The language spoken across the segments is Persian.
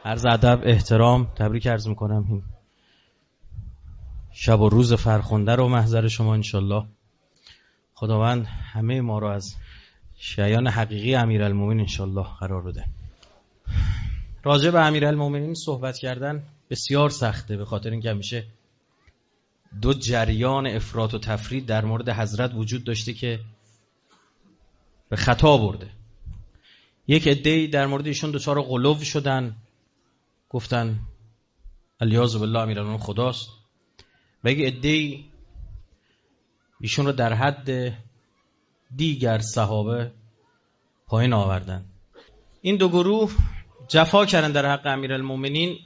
عرض ادب احترام تبریک عرض میکنم این شب و روز فرخنده رو محضر شما انشالله خداوند همه ما رو از شیعیان حقیقی امیرالمومنین انشالله قرار بده. راجع به امیرالمومنین صحبت کردن بسیار سخته، به خاطر اینکه همیشه دو جریان افراط و تفرید در مورد حضرت وجود داشته که به خطا برده. یک عده‌ای در مورد ایشون دچار غلو شدن، گفتن الیاذ بالله امیرالمومنین خداست، و یک عده‌ای ایشون رو در حد دیگر صحابه پایین آوردن. این دو گروه جفا کردن در حق امیرالمومنین.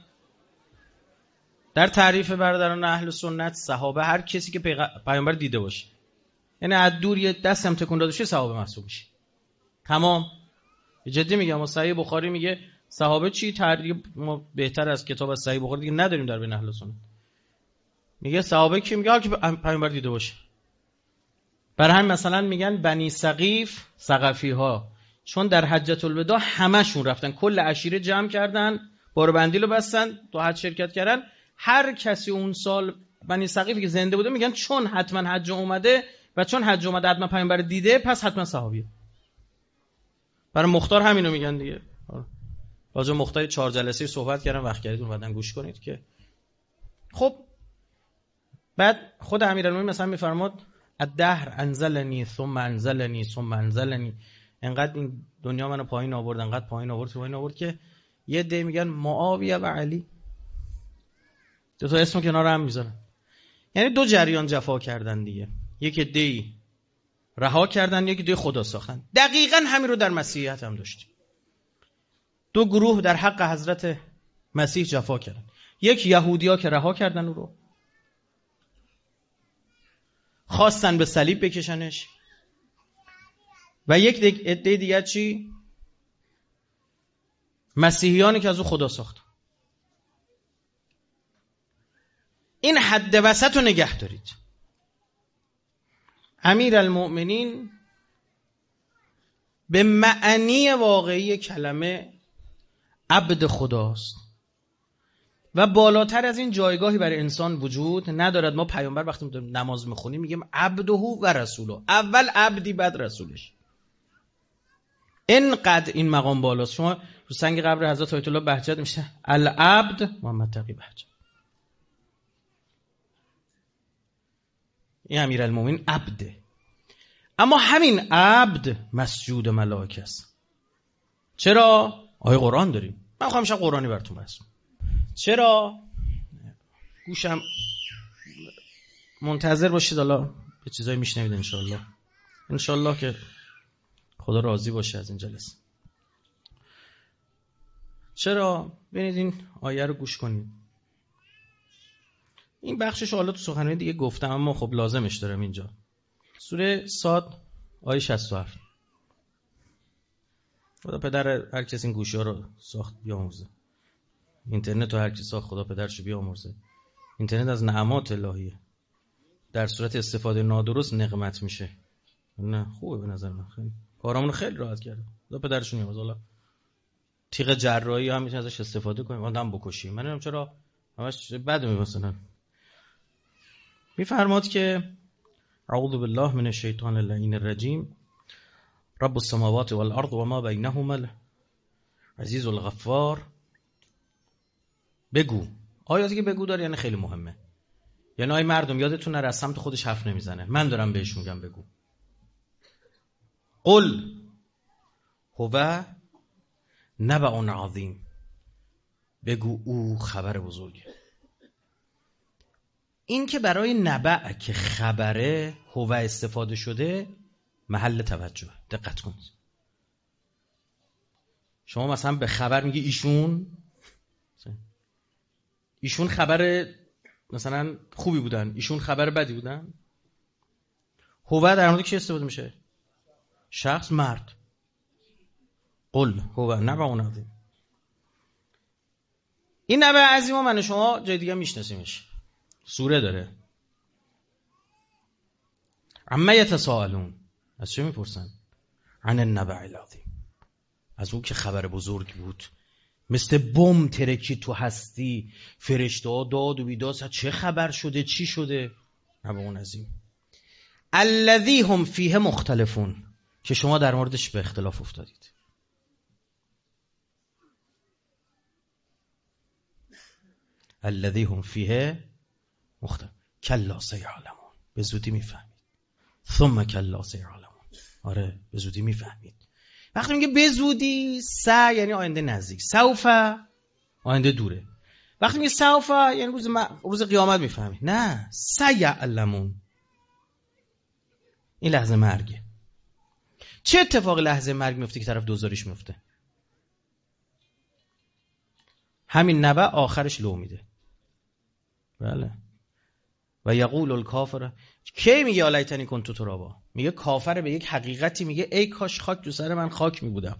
در تعریف برادران اهل سنت صحابه هر کسی که پیامبر دیده باشه، یعنی از دور یه دست هم تکون داده باشه صحابه محسوب میشه. تمام. جدی میگم. صحیح بخاری میگه صحابه چی؟ تعریف ما بهتر از کتاب از صحیح بخاری دیگه نداریم در بین اهل سنت. میگه صحابه کی؟ میگه هر کی پیامبر دیده باشه. برای همین مثلا میگن بنی ثقیف ثقفی ها، چون در حجة الوداع همشون رفتن، کل عشیره جمع کردن، بار بندیل رو بستن، تو حج شرکت کردن. هر کسی اون سال بنی ثقیفی که زنده بوده میگن چون حتما حج اومده و چون حج اومده حتما پیامبر دیده، پس حتما صحابیه. برای مختار همینو میگن دیگه. راجع مختار 4 جلسه صحبت کردم، وقت کردید اومدن گوش کنید که خب بعد خود امیرالمومنین مثلا میفرماد الدهر انزلنی ثم انزلنی ثم انزلنی، انقدر این دنیا منو پایین آورد، انقدر پایین آورد که یه عده میگن معاویه و علی، دو تا اسم کنار هم میذارن. یعنی دو جریان جفا کردن دیگه، یک عده‌ای رها کردن، یک عده خدا ساختن. دقیقاً همین رو در مسیحیت هم داشتیم. دو گروه در حق حضرت مسیح جفا کردن. یک یهودی‌ها که رها کردن او رو، خواستن به صلیب بکشنش، و یک عده دیگر چی؟ مسیحیانی که از او خدا ساختن. این حد وسط رو نگه دارید. امیرالمومنین به معنی واقعی کلمه عبد خداست و بالاتر از این جایگاهی برای انسان وجود ندارد. ما پیامبر وقتی نماز میخونیم میگیم عبده و رسوله، اول عبدی بعد رسولش. اینقدر این مقام بالاست. شما رو سنگ قبر حضرت آیت الله بهجت میشه العبد محمد تقی بهجت. این امیرالمومنین عبده، اما همین عبد مسجود ملائکه است. چرا؟ آیه قرآن داریم. من خواهم شب قرآنی براتون برسونم. چرا؟ گوشم منتظر باشید، حالا به چیزایی میشنوید انشالله که خدا راضی باشه از این جلسه. چرا؟ ببینید این آیه رو گوش کنید. این بخشش حالا تو سخنرانی دیگه گفتم، اما خب لازمش دارم اینجا. سوره صاد آیه 67. خدا پدر هر کسی این گوشی ها رو ساخت بیامرزه. اینترنت رو هر کی ساخت خدا پدرشو بیامرزه. اینترنت از نعمات الهیه، در صورت استفاده نادرست نقمت میشه. نه خوبه به نظر من، خیلی کارامون خیلی راحت کرده. خدا پدرشون بیامرزه. حالا تیغ جراحی هم میشه ازش استفاده کنیم، آدم بکشیم. من نمیدونم چرا همش بد مثلا میفرماد که اعوذ بالله من الشیطان اللعین الرجیم رب السماوات والارض وما بینهما العزیز الغفار. بگو. آیاتی که بگو داره یعنی خیلی مهمه. یعنی آی مردم یادتون نره از سمت خودش حرف نمیزنه، من دارم بهش میگم بگو. قل هو نبأ عظیم. بگو او خبر بزرگه. این که برای نبأ که خبره هو استفاده شده محل توجه. دقت کنید. شما مثلا به خبر میگی ایشون خبر مثلا خوبی بودن، ایشون خبر بدی بودن. هو در مورد کی استفاده میشه؟ شخص، مرد. قل هو نبأ عظیم. این نبأ عظیم من شما جای دیگه میشناسیمش. سوره داره. عما یتساءلون. از چه میپرسن؟ عن النبأ العظیم. از اون که خبر بزرگ بود، مثل بم ترکی تو هستی، فرشته ها داد و بیداد، چه خبر شده، چی شده؟ نبا عظیم. الذی هم فیه مختلفون، که شما در موردش به اختلاف افتادید. الذی هم فیه مختلف کلا سیعلمون، به زودی میفهمید. ثم کلا سیعلمون، آره به زودی میفهمید. وقتی میگه به زودی، یعنی آینده نزدیک، سوف آینده دوره. وقتی میگه سوف یعنی روز قیامت میفهمید. نه، سیعلمون، این لحظه مرگه. چه اتفاقی لحظه مرگ میفته که طرف دوزاریش میفته؟ همین نبع آخرش لو میده. بله. و یقول الکافر، کی میگه آلیتنی کنت ترابا؟ میگه کافر به یک حقیقتی میگه ای کاش خاک تو سر من خاک میبودم.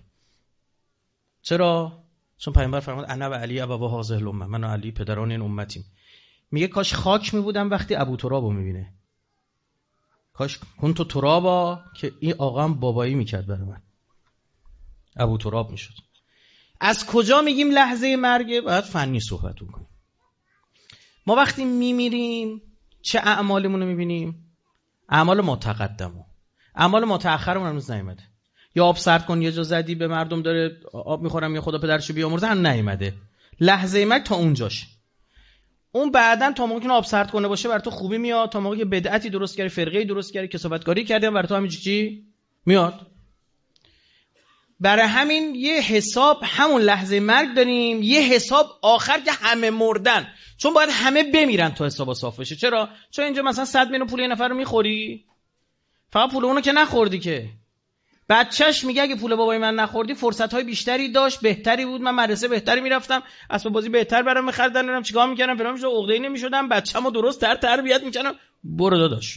چرا؟ چون پیامبر فرمود انا و علی ابوا هذه الامه، من و علی پدران این امتیم. میگه کاش خاک میبودم وقتی ابو ترابو میبینه. کاش کنت ترابا، که این آقام بابایی میکرد برای من، ابو تراب میشد. از کجا میگیم لحظه مرگه؟ باید فنی صحبت کنیم. ما وقتی میمیریم چه اعمالمون رو میبینیم؟ اعمال ما تقدمو، اعمال ما تأخرمون هنوز نیومده. یا آب سرد کن یه جا زدی به مردم داره آب میخورم یا خدا پدرشو بیامرزه، هم نیومده. لحظه مرگ تا اونجاش. اون بعدن تا موقعی که آب سرد کنه باشه برای تو خوبی میاد، تا موقعی که بدعتی درست کردی، فرقه‌ای درست کردی، کسافتکاری کردی، برای تو همینجوری میاد. برای همین یه حساب همون لحظه مرگ داریم، یه حساب آخر که همه مردن، چون باید همه بمیرن تا حساب صاف بشه. چرا؟ چون اینجا مثلا 100 میلیون پول یه نفر رو میخوری، فقط پول اونو که نخوردی که. بچهش میگه اگه پول بابای من نخوردی فرصت‌های بیشتری داشت، بهتری بود، من مدرسه بهتری میرفتم، اسباب بازی بهتر برام می‌خریدن، نمیدونم چیکار می‌کردم، فلان می‌شد، عقده‌ای نمی‌شدم، بچه‌مو درست تربیت می‌کردم. برو داداش،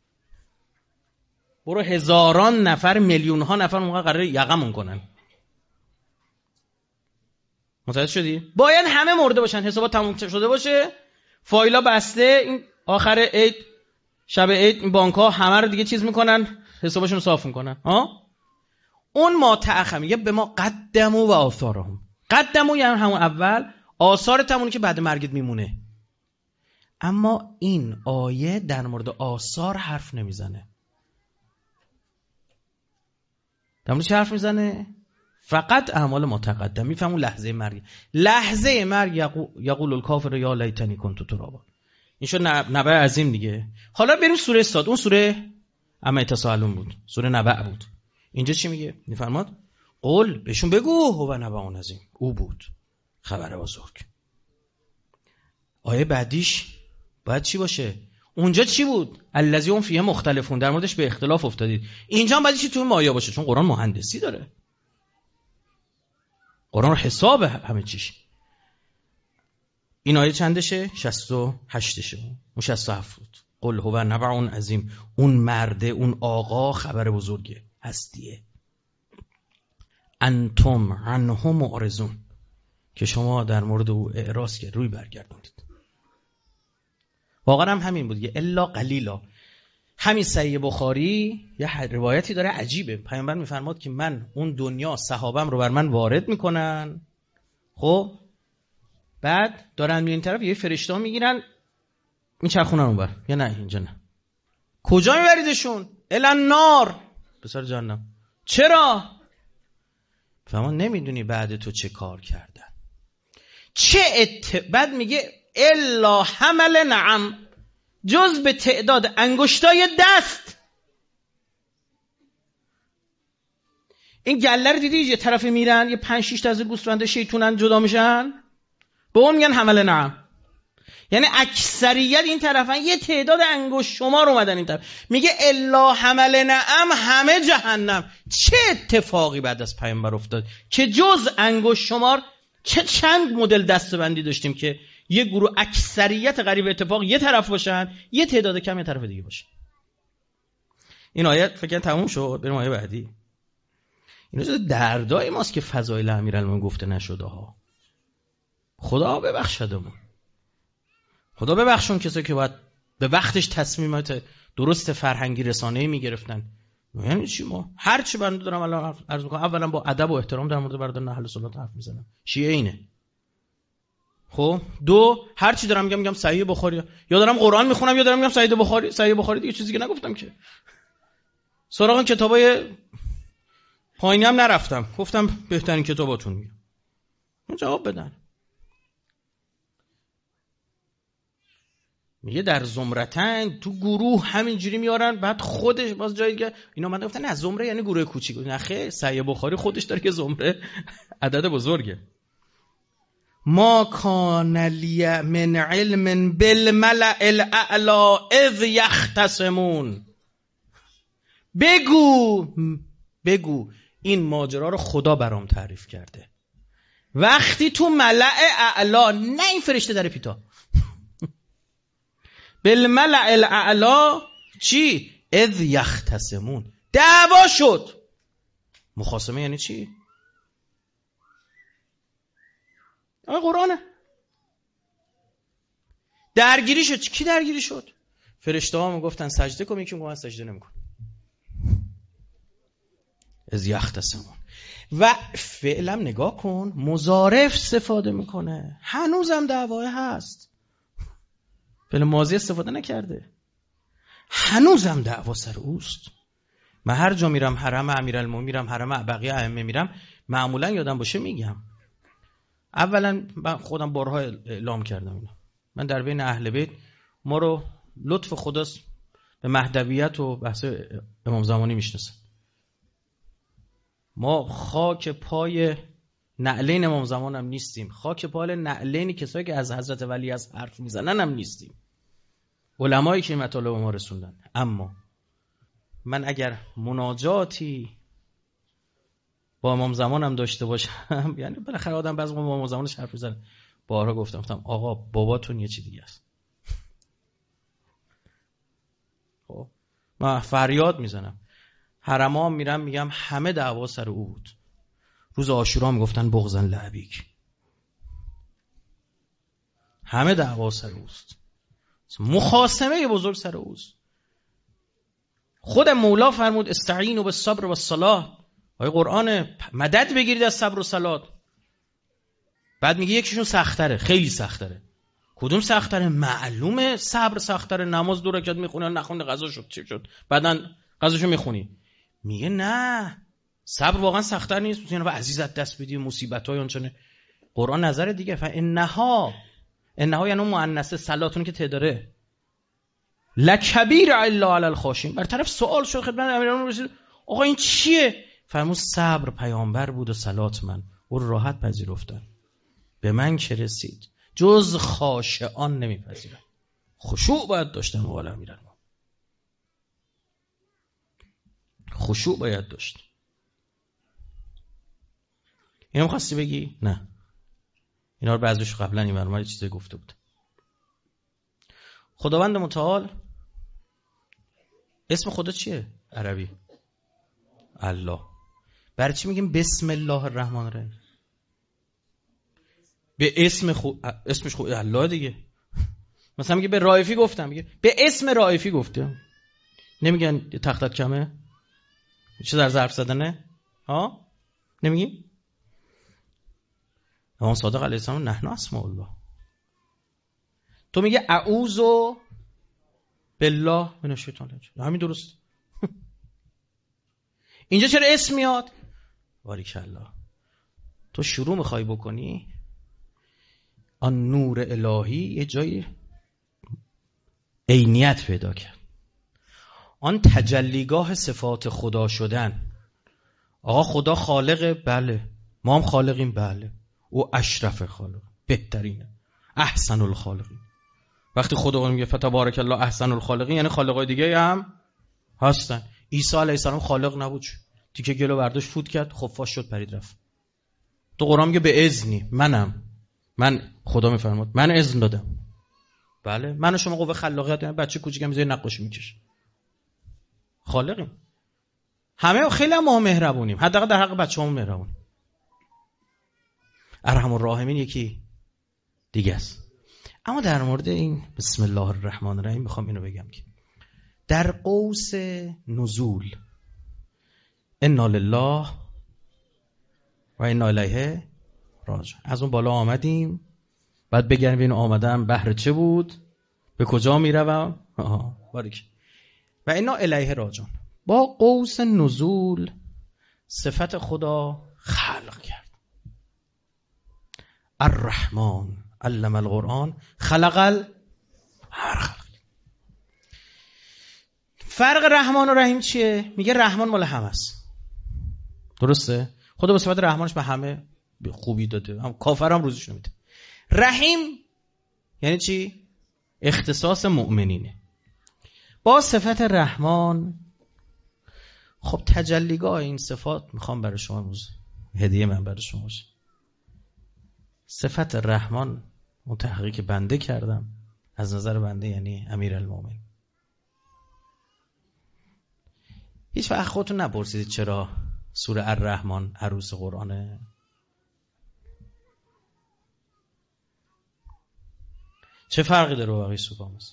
برو هزاران نفر، میلیون‌ها نفر موقع قراره یقمون کنن. متوجه شدی؟ باید همه مرده باشن، حسابات تموم شده باشه، فایلا بسته، این آخر عید، شب عید این بانک‌ها همه رو دیگه چیز می‌کنن، حسابشون رو صاف می‌کنن. اون ما تأخر میگه به ما قدموا و آثارهم. قدموا یعنی همون اول، آثارت همونی که بعد مرگت میمونه. اما این آیه در مورد آثار حرف نمیزنه. در مورد چه حرف میزنه؟ فقط اعمال متقدم. میفهمون لحظه مرگ. لحظه مرگ یقول الکافر یا لیتنی کنت ترابا. این شد نبأ عظیم دیگه. حالا بریم سوره صاد. اون سوره اما تساءلون بود، سوره نبأ بود. اینجا چی میگه؟ میفرماد قول، بهشون بگو هو نبأ عظیم، او بود خبر بزرگ. آیه بعدیش باید چی باشه؟ اونجا چی بود؟ الذی هم فیه مختلفون، در موردش به اختلاف افتادید. اینجا هم باید چی تو این آیه باشه؟ چون قرآن مهندسی داره، قرآن رو حساب همه چیش. این آیه چندشه؟ 68شه. اون 67 بود. قل هو نبأ عظیم، اون مرده، اون آقا خبر بزرگه، هستیه. انتم عنه معرضون، که شما در مورد او اعراض کرد، روی برگردونید. واقعا هم همین بود، الا قلیلا. همین صحیح بخاری یه روایتی داره عجیبه. پیامبر میفرماد که من اون دنیا صحابم رو بر من وارد میکنن، خب بعد دارن میرین طرف، یه فرشته میگیرن میچرخونن اونور، یا نه اینجا نه. کجا میبریدشون؟ النار، به سر جهنم. چرا؟ فهمان نمیدونی بعد تو چه کار کردن. بعد میگه الا حمل نعم، جز به تعداد انگشتای دست. این گله رو دیدی یه طرف میرن، یه 5-6 تا از گوسفند شیطونن جدا میشن، به اون میگن حمل نعم. یعنی اکثریت این طرفن، یه تعداد انگشت شمار اومدن این طرف. میگه الا حمل نعم، همه جهنم. چه اتفاقی بعد از پیامبر افتاد که جز انگشت شمار چند مدل دستبندی داشتیم که یه گروه اکثریت غریب اتفاق یه طرف باشن، یه تعداد کم یه طرف دیگه باشه. این آیه فکر تموم شد، بریم آیه بعدی. این دردای ماست که فضایل امیرالمومنین گفته نشده ها. خدا ببخشدمون، خدا ببخشون کسایی که باید به وقتش تصمیمات درست فرهنگی رسانه‌ای میگرفتن یعنی چی؟ ما هر چی بنده دارم الان عرض میکنم، اولا با ادب و احترام در مورد برادران اهل سنت حرف میزنم. شیعه اینه. خب دو، هر چی دارم میگم صحیح بخاری، یا دارم قرآن میخونم یا دارم میگم صحیح بخاری. صحیح بخاری دیگه چیزی که نگفتم که. سراغ کتابای پایینی هم نرفتم، گفتم بهترین کتاباتون میگم. جواب بدن. میگه در زمرتن، تو گروه همینجوری میارن، بعد خودش باز جایی دیگه اینا من گفتن نه زمره یعنی گروه کوچیک. نه خیر، صحیح بخاری خودش داره که زمره عدد بزرگه. ما کان لی من علم بالملأ الاعلی اذ یختصمون. بگو این ماجرا رو خدا برام تعریف کرده. وقتی تو ملأ اعلی، نه این فرشته در پیتا، بالملأ الاعلی چی؟ اذ یختصمون، دعوا شد. مخاصمه یعنی چی؟ قرآنه. درگیری شد. کی درگیری شد؟ فرشته ها میگفتن سجده کن، یکی میگه من سجده نمیکنم. از یختصمون. و فعلا نگاه کن، مضارع استفاده میکنه، هنوزم دعوای هست. فعل ماضی استفاده نکرده، هنوزم دعوا سر اوست. من هر جا میرم، حرم امیرالمومنین میرم، حرم بقیه ائمه میرم، معمولا یادم باشه میگم. اولا من خودم بارها اعلام کردم اینا، من در بین اهل بیت ما رو لطف خداست به مهدویت و بحث امام زمانی میشناسن. ما خاک پای نعلین امام زمان هم نیستیم، خاک پای نعلینی کسایی که از حضرت ولی از حرف میزنن هم نیستیم، علمایی که مطالب ما رسوندن. اما من اگر مناجاتی با امام زمانم داشته باشم، یعنی بالاخره آدم بعضی با امام زمانش حرف میزنه، بارها گفتم آقا باباتون یه چی دیگه است. خب من فریاد میزنم، حرما میرم میگم همه دعوا سر او بود. روز عاشورا میگفتن بغضن لعبیک، همه دعوا سر اوست، مخاصمه بزرگ سر اوست. خود مولا فرمود استعینوا بالصبر والصلاة. آیه قرآن، مدد بگیرید از صبر و صلات. بعد میگه یکیشون سخت‌تره، خیلی سخت‌تره. کدوم سخت‌تره؟ معلومه صبر سخت‌تره. نماز 2 رکعت میخونی، نخونی غذا شد چی شد، بعدن غذاشو میخونی. میگه نه، صبر واقعا سخت‌تر نیست، یعنی عزیزت دست بدی مصیبت‌های اونچنه. قرآن نظر دیگه، فانها یعنی مؤنثه، صلاتون که تعداره، لکبیر الا علی الخاشعین. بر طرف سوال شد خدمت امیرالمومنین رسید، آقا این چیه؟ فرمود صبر پیامبر بود و صلات من، او راحت پذیرفتن. به من که رسید جز خاشعان نمیپذیرن. خشوع باید داشتن مقابل امیرالمومنین، خشوع باید داشت. اینو خواستی بگی؟ نه، اینا رو بعضیش قبلا این برنامه چیزی گفته بود. خداوند متعال اسم خدا چیه عربی؟ الله. برای چی میگیم بسم الله الرحمن الرحیم؟ به اسمش خود الله دیگه. مثلا میگه به رائفی گفتم، میگه به اسم رائفی گفتم. نمیگن تختت کمه؟ چه در ظرف زدنه؟ ها؟ نمیگی؟ امام صادق علیه السلام نحن اسماء الله. تو میگه اعوذ بالله من الشیطان الرجیم، همین درست. اینجا چرا اسم میاد؟ باریکالله. تو شروع میخوای بکنی، آن نور الهی یه جایی عینیت پیدا کرد، آن تجلیگاه صفات خدا شدن. آقا خدا خالقه، بله. ما هم خالقیم، بله. او اشرف خالق، بهترینه، احسن الخالقین. وقتی خدا میگه فتبارک الله احسن الخالقین، یعنی خالقای دیگه هم هستن. عیسی علیه السلام خالق نبود، تیکه گلو برداشت فوت کرد، خفاش شد، پرید رفت. تو قرآن میگه به اذنی، من خدا میفرماد من اذن دادم. بله، من و شما قوه خلاقیت داریم. بچه کوچیکم میذاره نقاشی میکشه، خالقیم. همه خیلی ما مهربونیم، حداقل در حق بچه‌هامون مهربونیم. ارحم الراحمین یکی دیگه است. اما در مورد این بسم الله الرحمن الرحیم میخوام اینو بگم که در قوس نزول انا لله و انا الیه راجعون. از اون بالا آمدیم، بعد بگردیم ببینیم آمدم بهر چه بود، به کجا میروم. باریک. و انا الیه راجعون. با قوس نزول صفت خدا خلق کرد. الرحمن علم القرآن خلق هر خلق. فرق رحمان و رحیم چیه؟ میگه رحمان مال همه است. درسته؟ خدا به صفت رحمانش به همه خوبی داده، هم کافر هم روزش نمیده. رحیم یعنی چی؟ اختصاص مؤمنینه. با صفت رحمان خب تجلیگاه این صفات میخوام برای شما روز هدیه من برای شما باشه. صفت رحمان اون تحقیق بنده کردم، از نظر بنده یعنی امیرالمومنین. هیچ وقت خودتون نپرسیدید چرا سوره الرحمن عروس قرآنه؟ چه فرقی داره با بقیه سوره ها؟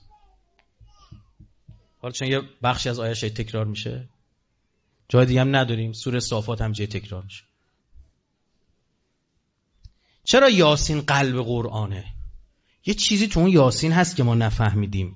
حالا چون یه بخشی از آیه‌اش تکرار میشه، جای دیگه هم نداریم. سوره صافات هم جای تکرار میشه. چرا یاسین قلب قرآنه؟ یه چیزی تو اون یاسین هست که ما نفهمیدیم.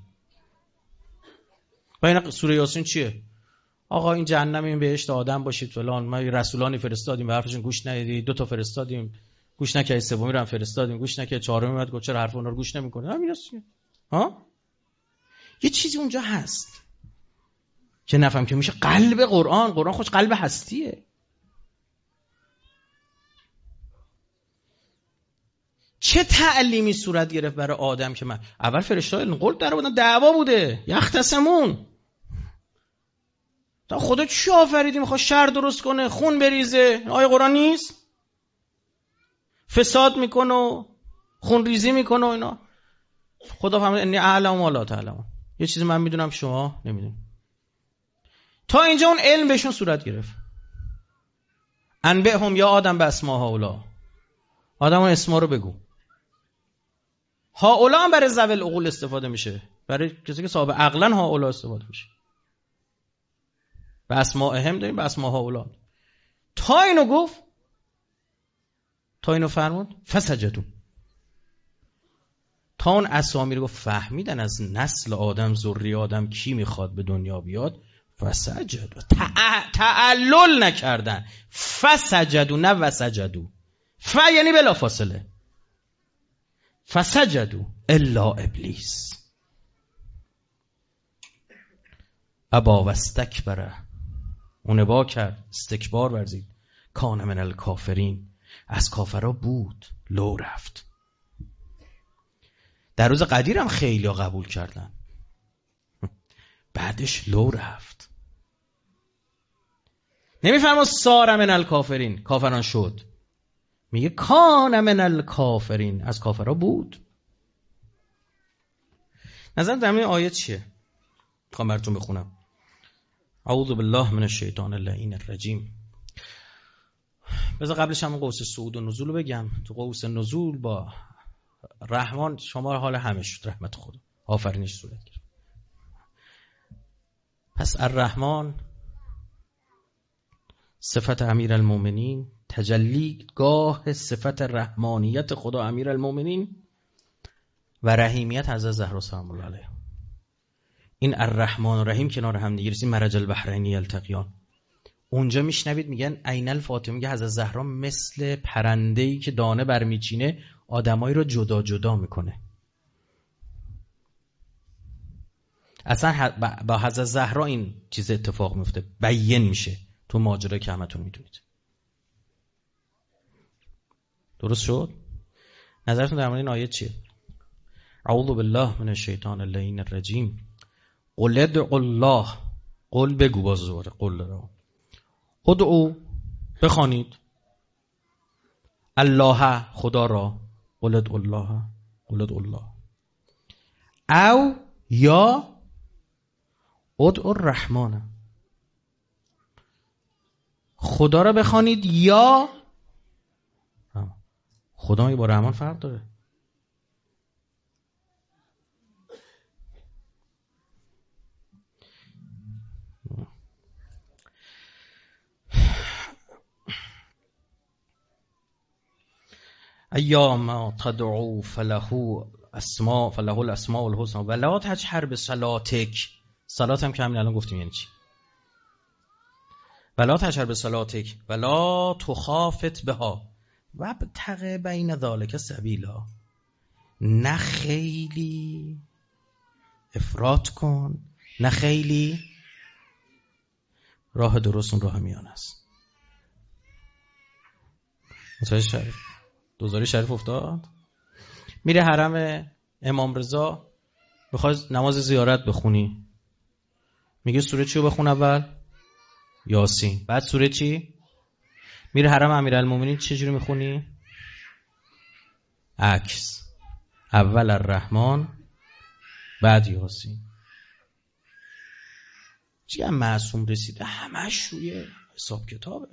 و این سوره یاسین چیه؟ آقا این جهنم، این بهشت، آدم باشید فلان، ما رسولانی فرستادیم به حرفشون گوش ندیدید، 2 تا فرستادیم گوش نکردید، سومی رو هم فرستادیم گوش نکردید، چهارمی اومد گفت چرا حرف اونا رو گوش نمی‌کنید. همین است. ها؟ یه چیزی اونجا هست که نفهم که میشه قلب قرآن. قرآن خوش قلب هستیه. چه تعلیمی صورت گرفت برای آدم که من اول فرشته‌ها قول در بودن، دعوا بوده، یختصمون. تا خدا چی آفریدی میخواد شر درست کنه، خون بریزه؟ آیه قرآن نیست؟ فساد میکنه و خون ریزی میکنه و اینا. خدا فهمید انی اعلم ما لا تعلمون. یه چیزی من میدونم شما نمیدونید. تا اینجا اون علم بهشون صورت گرفت. انبئهم یا آدم به اسما هؤلاء. آدم اون اسما رو بگو. هؤلاء هم برای ذوی العقول استفاده میشه، برای کسی که صاحب عقلن هؤلاء استفاده میشه. به اسماءهم داریم، به اسما هؤلاء. تا اینو گفت، تا اینو فرمود فسجدوا. تا اون اسامی رو گفت فهمیدن از نسل آدم، ذریه آدم کی میخواد به دنیا بیاد. فسجدوا. تعلل نکردن. فسجدوا نه وسجدوا. یعنی بلا فاصله. فسجدوا الا ابلیس ابا واستکبر. اون ابا کرد، استکبار ورزید. کان من الکافرین. از کافرها بود، لو رفت. در روز قدیر هم خیلی ها قبول کردن، بعدش لو رفت. نمیفرما سار من الکافرین، کافران شد. میگه کان من الکافرین، از کافرها بود. نظر در این آیه چیه؟ میخوام براتون بخونم. اعوذ بالله من الشیطان اللعین الرجیم. بذار قبلش هم قوس صعود و نزول رو بگم. تو قوس نزول با رحمان شما حال همه شد، رحمت خدا آفرینش صورت گرفت. پس الرحمن صفت امیرالمومنین، تجلی گاه صفت رحمانیت خدا امیرالمومنین و رحیمیت حضرت زهرا سلام الله علیها. این الرحمن و رحیم کنار هم دیگه رسید، مرج البحرین یلتقیان. اونجا میشنوید میگن عین الفاطمه، میگه حضرت زهرا مثل پرنده‌ای که دانه برمیچینه آدمایی رو جدا جدا میکنه. اصلا با حضرت زهرا این چیز اتفاق میفته، بیان میشه تو ماجرا که همتون میدونید. درست شد؟ نظرتون در مورد این آیه چیه؟ اعوذ بالله من الشیطان اللعین الرجیم. قل ادعوا الله. قل بگو، باز دوباره قل رو. ادعو بخوانید، الله خدا را. قل ادعوا الله. قل ادعوا الله. او یا ادعوا الرحمن. خدا را بخوانید یا خدا. با رحمان فرق داره. ایاما تدعو فله الاسماء الحسنى ولا تجهر بصلاتک. صلات هم که همین الان گفتیم یعنی چی. ولا تجهر بصلاتک ولا تخافت بها وابتغ بین ذلک سبیلا. نه خیلی افراط کن، نه خیلی راه درست، اون راه میانه است. متوجه شریف دوزاری شریف افتاد، میره حرم امام رضا، بخواد نماز زیارت بخونی، میگه سوره چی رو بخون اول؟ یاسین. بعد سوره چی؟ میره حرم امیرالمومنین چجوری میخونی؟ عکس، اول الرحمن بعد یاسین. چی هم معصوم رسیده همش روی حساب کتابه.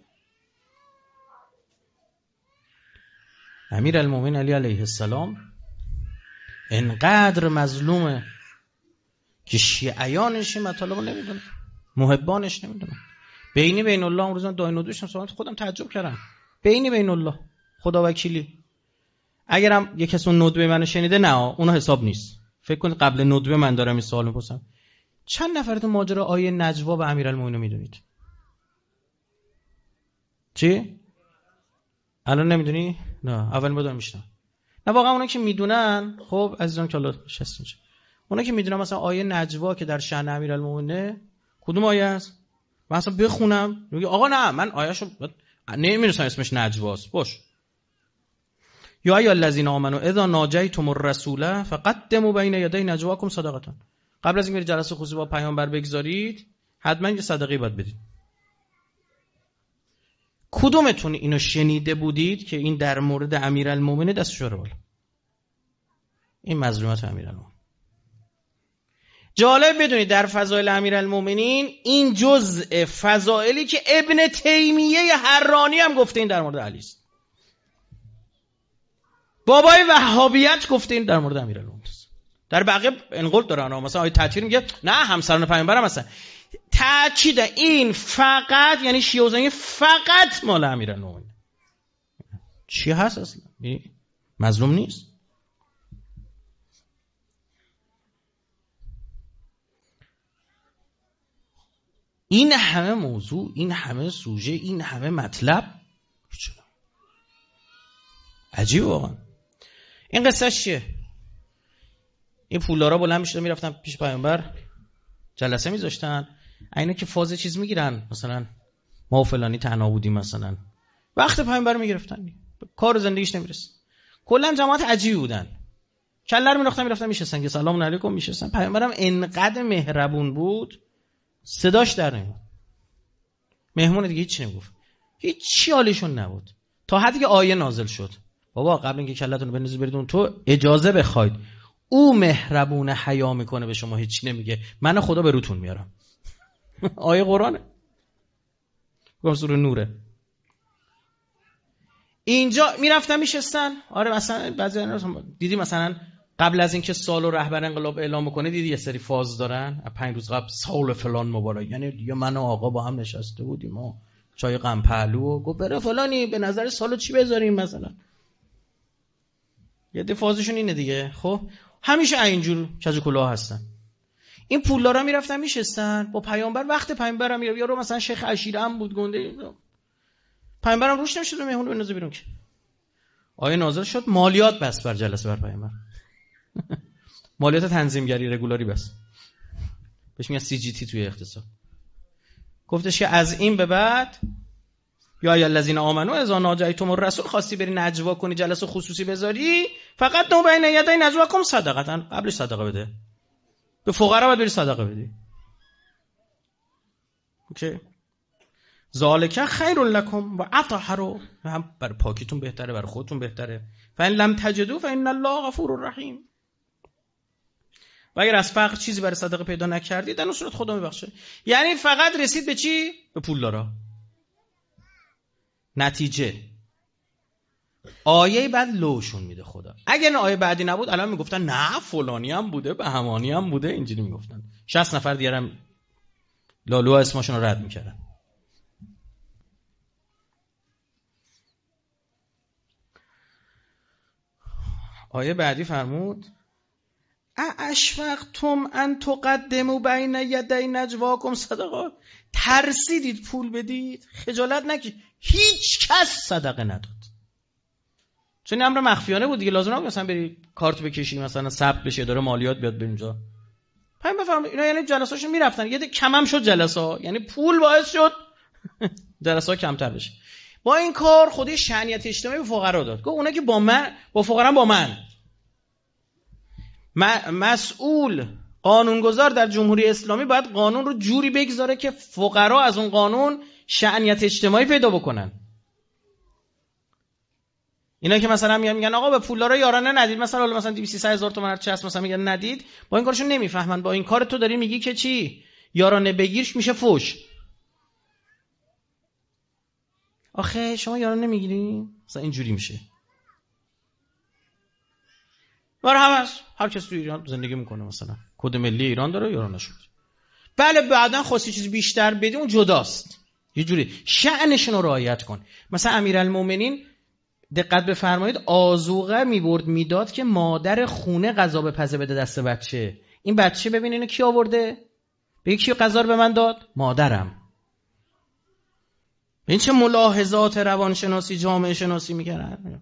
امیرالمومنین علی علیه السلام انقدر مظلومه که شیعیانش این مطالب رو نمیدونن، محبانش نمیدونن. بین الله اون روزا داین و دوشم صحبت خودم تعجب کردم. بین الله خدا وکیلی اگرم یک کس اون ندبه منو شنیده، نه اونو حساب نیست. فکر کنید قبل ندبه من دارم این سوال میپرسم. چند نفرتون ماجرا آیه نجوا و امیرالمومنین میدونید؟ چی؟ الان نمیدونی؟ نه اول ما دارم میشنم. نه واقعا اونا که میدونن، خب عزیزان که الله شستین، اونا که میدونن مثلا آیه نجوا که در شأن امیرالمومنین کدوم آیه است؟ من اصلا بخونم میگه آقا نه من آیه‌شو نمی‌دونم اسمش نجواست. باش. یا ای الذین آمنوا اذا ناجیتم الرسول فقدموا بین یدی نجواکم صدقه. قبل از اینکه جلسه خصوصی با پیامبر بگذارید حتما یه صدقه باید بدید. کدومتون اینو شنیده بودید که این در مورد امیرالمومنین دستش رو بالا؟ این مظلومت امیرالمومنین. جالب بدونید در فضائل امیرالمومنین این جزء فضائلی که ابن تیمیه حرانی هم گفته این در مورد علی است. بابای وهابیت گفته این در مورد امیرالمومنین است. در بقیه انقل دارن، مثلا آیه تطهیر میگه نه همسران پیامبر هم هستن. تاکید این فقط یعنی شیعه و سنی فقط مال امیرالمومنین. چی هست اصلا؟ مظلوم نیست. این همه موضوع، این همه سوژه، این همه مطلب، عجیب واقعا. این قصه چیه؟ این پولدارا بلند میشدن میرفتن پیش پیامبر جلسه میذاشتن، اینا که فاز چیز میگیرن، مثلا ما فلانی تنها بودیم، مثلا وقت پیامبر میگرفتن، کار زندگیش نمیرسه. کلا جماعت عجیبی بودن، کلر میرفتن میشستن که سلام علیکم میشستن. پیامبرم انقدر مهربون بود صداش در نمیاد. مهمون دیگه هیچ نمیگفت، هیچ حالشون نبود تا حدی که آیه نازل شد بابا قبل اینکه کلتون رو بندازید برید اون تو اجازه بخواید. او مهربون حیا میکنه به شما هیچی نمیگه، من خدا به روتون میارم. آیه قرآنه، گفت سوره نوره. اینجا میرفتن میشستن. آره مثلا بعضی دیدی مثلا قبل از اینکه سال و رهبر انقلاب اعلام کنه دیدی یه سری فاز دارن 5 روز قبل سال فلان مبارک، یعنی دیگه من و آقا با هم نشسته بودیم ما چای غم پهلو و گفت بره فلانی به نظر سالو چی بذاریم مثلا. یه ده فازشون اینه دیگه. خب همیشه اینجور کج و کلاه هستن. این پولدارا میرفتن میشستن با پیامبر، وقت پیامبرم میره یارو مثلا شیخ عشیره هم بود گنده، پیامبرم روش نمیشد مهمون بنازه بیرون که. آیه نازل شد مالیات بس بر جلسه بر پیامبر. مالیات تنظیمگری رگولاری بس، بهش میگن CGT توی اقتصاد. گفتش که از این به بعد یا ای الذین آمنوا اذا ناجیتم الرسول، خواستی بری نجوا کنی جلسه خصوصی بذاری، فقط نو بین یدی نجواکم صدقه، قبلش صدقه بده، به فقرا باید بری صدقه بدی. اوکی، ذالک خیر لکم و اطهر، هم برای پاکیتون بهتره، برای خودتون بهتره. فان لم تجدوا فان الله غفور رحیم. و اگر از فقر چیزی برای صدقه پیدا نکردید در اون صورت خدا میبخشه. یعنی فقط رسید به چی؟ به پولدارا. نتیجه آیه بعد لوشون میده خدا. اگر این آیه بعدی نبود الان میگفتن نه فلانی هم بوده، بهمانی هم بوده، اینجوری میگفتن. 60 نفر دیگه هم لالو اسمشون رو رد میکردن. آیه بعدی فرمود اشفقتم ان تقدموا بین یدی نجواکم صدقات، ترسیدید پول بدید، خجالت نکشید. هیچ کس صدقه نداد، چون امر مخفیانه بود دیگه، لازم نبود مثلا بری کارت بکشی مثلا ثبت بشه اداره مالیات بیاد به اونجا. همین بفرمایید اینا یعنی جلساشون میرفتن، یه کمم شد جلسا، یعنی پول باعث شد جلسا کمتر بشه. با این کار خودی شأنیت اجتماعی به فقرا داد. گفت اونا که با فقرا با من مسئول قانونگذار در جمهوری اسلامی باید قانون رو جوری بگذاره که فقرا از اون قانون شأنیت اجتماعی پیدا بکنن. اینا که مثلا میگن آقا به پولدارا یارانه ندید، مثلا 200 هزار تومان هر چی هست مثلا میگن ندید، با این کارشون نمیفهمن. با این کار تو داری میگی که چی؟ یارانه بگیرش میشه فوش. آخه شما یارانه میگیری؟ مثلا اینجوری میشه. برای هم هست، هر کس تو ایران زندگی میکنه مثلا کد ملی ایران داره یارانه شد. بله بعدن خواستی چیز بیشتر بدی اون جداست، یه جوری شأنشون رو رعایت کن. مثلا امیرالمومنین دقت بفرمایید آذوقه میبرد میداد که مادر خونه غذا بپزه بده دست بچه. این بچه ببین اینو کی آورده؟ بگه کی غذا رو به من داد؟ مادرم. این چه ملاحظات روانشناسی جامعه شناسی میکنن.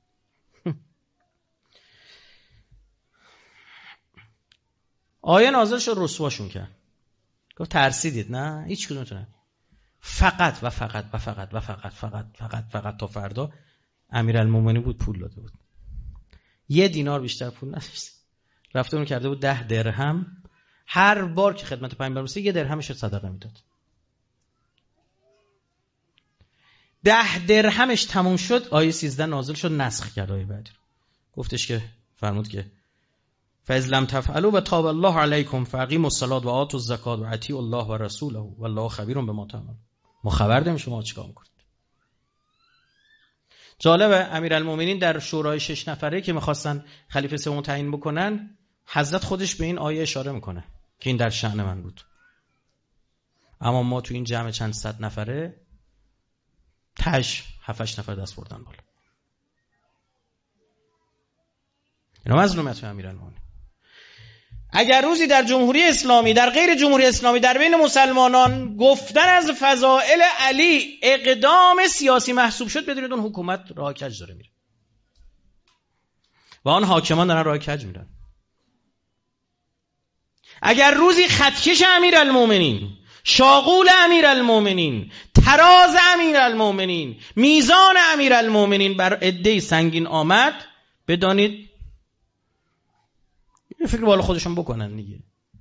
آیه نازل شد رسواشون کرد، گفت ترسیدید نه هیچ کدومتون، فقط و فقط و فقط و فقط فقط فقط فقط تا فردا امیرالمومنین بود پول داده بود، 1 دینار بیشتر پول نداشت، رفته اون کرده بود 10 درهم، هر بار که خدمت پیامبر رسید 1 درهمش صدقه میداد. 10 درهمش تموم شد، آیه 13 نازل شد نسخ کرد آیه بعدی، گفتش که فرمود که فاذ لم تفعلوا و تاب الله علیکم فاقیموا الصلاة و آتوا الزکات و اطیعوا الله و رسوله والله خبیر بما تعملون. ما خبر داریم شما چیکار میکنید. جالبه امیرالمومنین در شورای 6 نفره که میخواستن خلیفه سوم تعیین بکنن، حضرت خودش به این آیه اشاره میکنه که این در شأن من بود. اما ما تو این جمع چند صد نفره 7-8 نفر دست بردن بالا. اینا مظلومیت امیرالمومنین. اگر روزی در جمهوری اسلامی، در غیر جمهوری اسلامی، در بین مسلمانان گفتن از فضائل علی اقدام سیاسی محسوب شد، بدونید اون حکومت راه کج داره میره و آن حاکمان دارن راه کج میرن. اگر روزی خطکش امیرالمومنین، شاغول امیرالمومنین، تراز امیرالمومنین، میزان امیرالمومنین بر عده سنگین آمد، بدانید یه فکر بالا خودشون بکنن دیگه.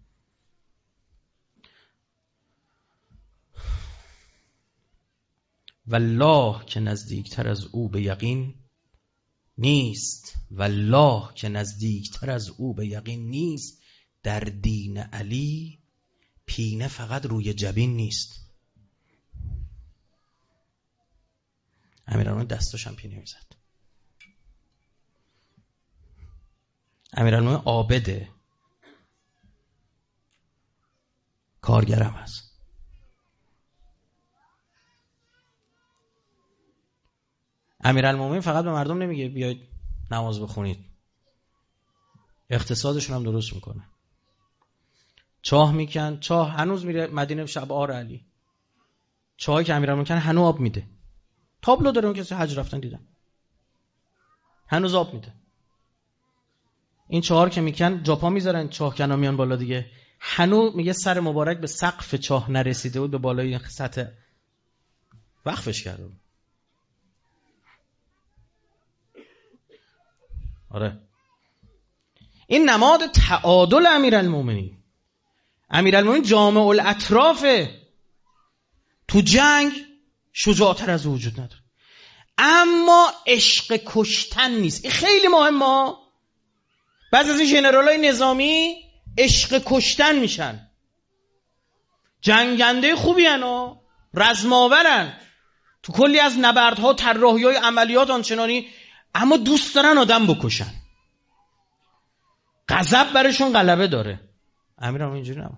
والله که نزدیکتر از او به یقین نیست، والله که نزدیکتر از او به یقین نیست، در دین علی پینه فقط روی جبین نیست. امیرالمومنین دستاش هم پینه میزد. امیرالمومنین عابده، کارگرم هست. امیرالمومنین فقط به مردم نمیگه بیاید نماز بخونید، اقتصادشون هم درست میکنه. چاه میکن، چاه هنوز میره مدینه شب آر علی، چاهی که امیرالمومنین هنوز آب میده. تابلو داره، اون کسی حج رفتن دیدن هنوز آب میده. این چهار که میکن جاپا میذارن، چاه کنا میان بالا دیگه، هنوز میگه سر مبارک به سقف چاه نرسیده بود، به بالای سطح وقفش کرده. آره این نماد تعادل امیرالمومنین. امیرالمومنین جامع الاطرافه، تو جنگ شجاعتر از وجود نداره، اما عشق کشتن نیست. این خیلی مهمه. بعضی از این ژنرالای نظامی عشق کشتن میشن، جنگنده خوبی هن، رزماورن، تو کلی از نبردها طراحی‌های عملیات آنچنانی، اما دوست دارن آدم بکشن، غضب برشون غلبه داره. امیرالمومنین اینجوری نبود.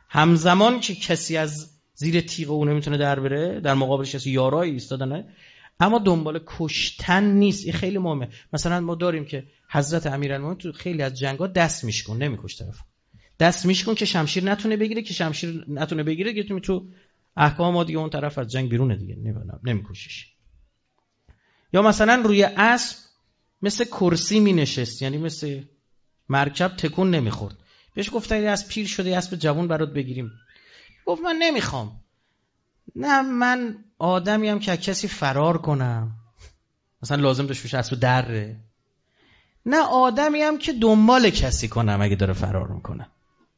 همزمان که کسی از زیر تیغ او نمیتونه در بره، در مقابلش کسی یارایی ایستادن، اما دنبال کشتن نیست. این خیلی مهمه. مثلا ما داریم که حضرت امیرالمومنین تو خیلی از جنگ‌ها دست میشکن، نمیکش طرف، دست میشکن که شمشیر نتونه بگیره، که شمشیر نتونه بگیره که تو احکام ما دیگه اون طرف از جنگ بیرونه دیگه، نمیکشیش. یا مثلا روی اسب مثل کرسی می نشست، یعنی مثل مرکب تکون نمیخورد. بهش گفتن یه اسب پیر شده، اسب جوان برات بگیریم. گفت من نمیخوام. نه من آدمیم که کسی فرار کنم، مثلا لازم داشت بشه اسب دره. نه آدمیم که دنبال کسی کنم اگه داره فرار میکنه.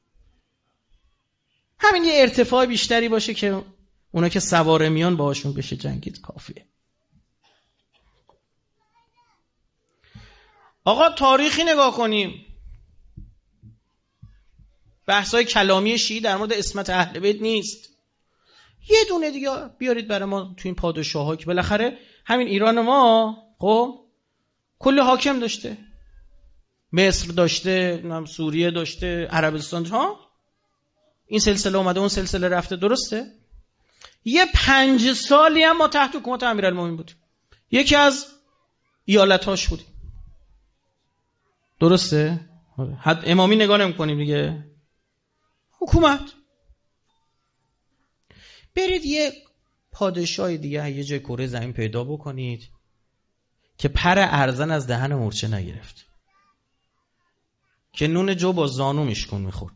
همین یه ارتفاع بیشتری باشه که اونا که سواره میان باهاشون بشه جنگید کافیه. آقا تاریخی نگاه کنیم. بحثای کلامی شیعی در مورد عصمت اهل بیت نیست. یه دونه دیگه بیارید برای ما تو این پادشاه‌ها که بالاخره همین ایران ما خب کل حاکم داشته. مصر داشته، سوریه داشته، عربستان ها. این سلسله اومده اون سلسله رفته، درسته؟ یه 5 سالی هم ما تحت حکومت امیرالمومنین بودیم. یکی از ایالت‌هاش بودیم. درسته؟ حد امامی نگاه نمی‌کنیم دیگه. حکومت. برید یه پادشاه دیگه یه جای کره زمین پیدا بکنید که پر ارزن از دهن مورچه نگرفت، که نون جو با زانو میشکن میخورد.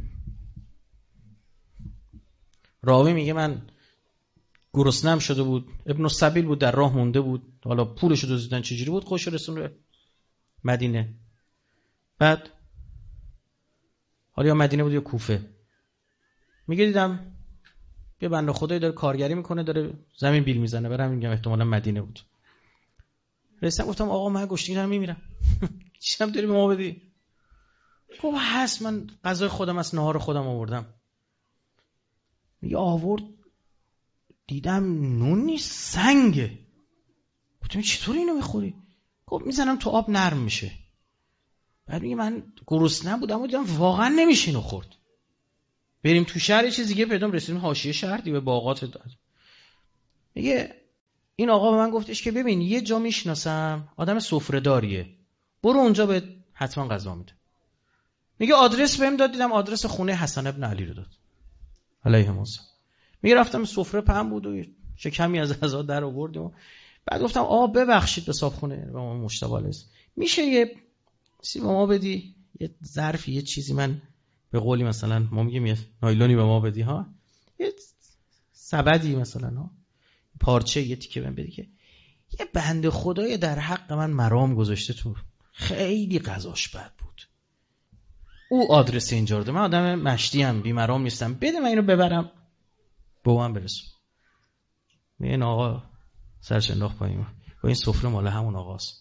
راوی میگه من گرسنه‌ام شده بود، ابن السبیل بود، در راه مونده بود، حالا پولشو دزدیدن چجوری بود، خوش رسون مدینه. بعد حالا یا مدینه بود یا کوفه، میگه دیدم یه بنده خدایی داره کارگری میکنه، داره زمین بیل میزنه، برام میگم احتمالاً مدینه بود. رسیدم گفتم آقا من گشنه دارم میمیرم، چیزام داری به ما بدی؟ گفت هست، من غذای خودم از نهار خودم آوردم. میگه آورد دیدم نون نیست، سنگه. گفتم چطور اینو میخوری؟ گفت میزنم تو آب نرم میشه. بعد میگه من گرسنه بودم و دیدم واقعا نمیشه اینو خورد. بریم تو شهر یه چیز دیگه پیدا، رسیدیم حاشیه شهر دیگه، به باغات داد. میگه این آقا به من گفتش که ببین یه جا میشناسم آدم سفره داریه، برو اونجا به حتما غذا میده. میگه آدرس بهم داد، دیدم آدرس خونه حسن ابن علی رو داد علیه السلام. میگه رفتم سفره پهن بود و شکمی از غذا در آوردیم. بعد گفتم آقا ببخشید به صاحب به ما مشتاق است، میشه یه چیزی به ما بدی، یه ظرفی یه چیزی، من به قولی مثلا ما میگیم یه نایلونی به ما بدی ها، یه سبدی مثلا ها، پارچه یه تیکه بهم بدی که یه بنده خدای در حق من مرام گذاشته تو، خیلی غذاش بد بود. او آدرس اینجا رو داد، من آدم مشتی ام، بی مرام نیستم، بده من اینو ببرم به من برسون. این آقا سرش انداخت پایین، با این سفره مال همون آقاست،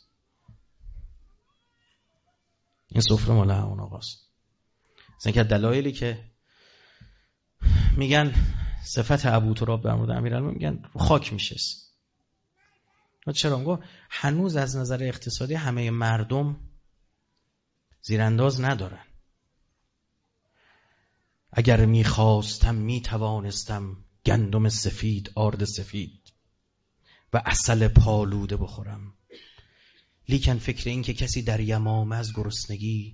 این سفره مال همون آقاست. مثلا که دلایلی که میگن صفت ابو تراب در مورد امیرالمومنین میگن خاک میشست. چرا؟ میگه هنوز از نظر اقتصادی همه مردم زیرانداز ندارن. اگر میخواستم میتوانستم گندم سفید، آرد سفید و عسل پالوده بخورم، لیکن فکر این که کسی در یمامه از گرسنگی،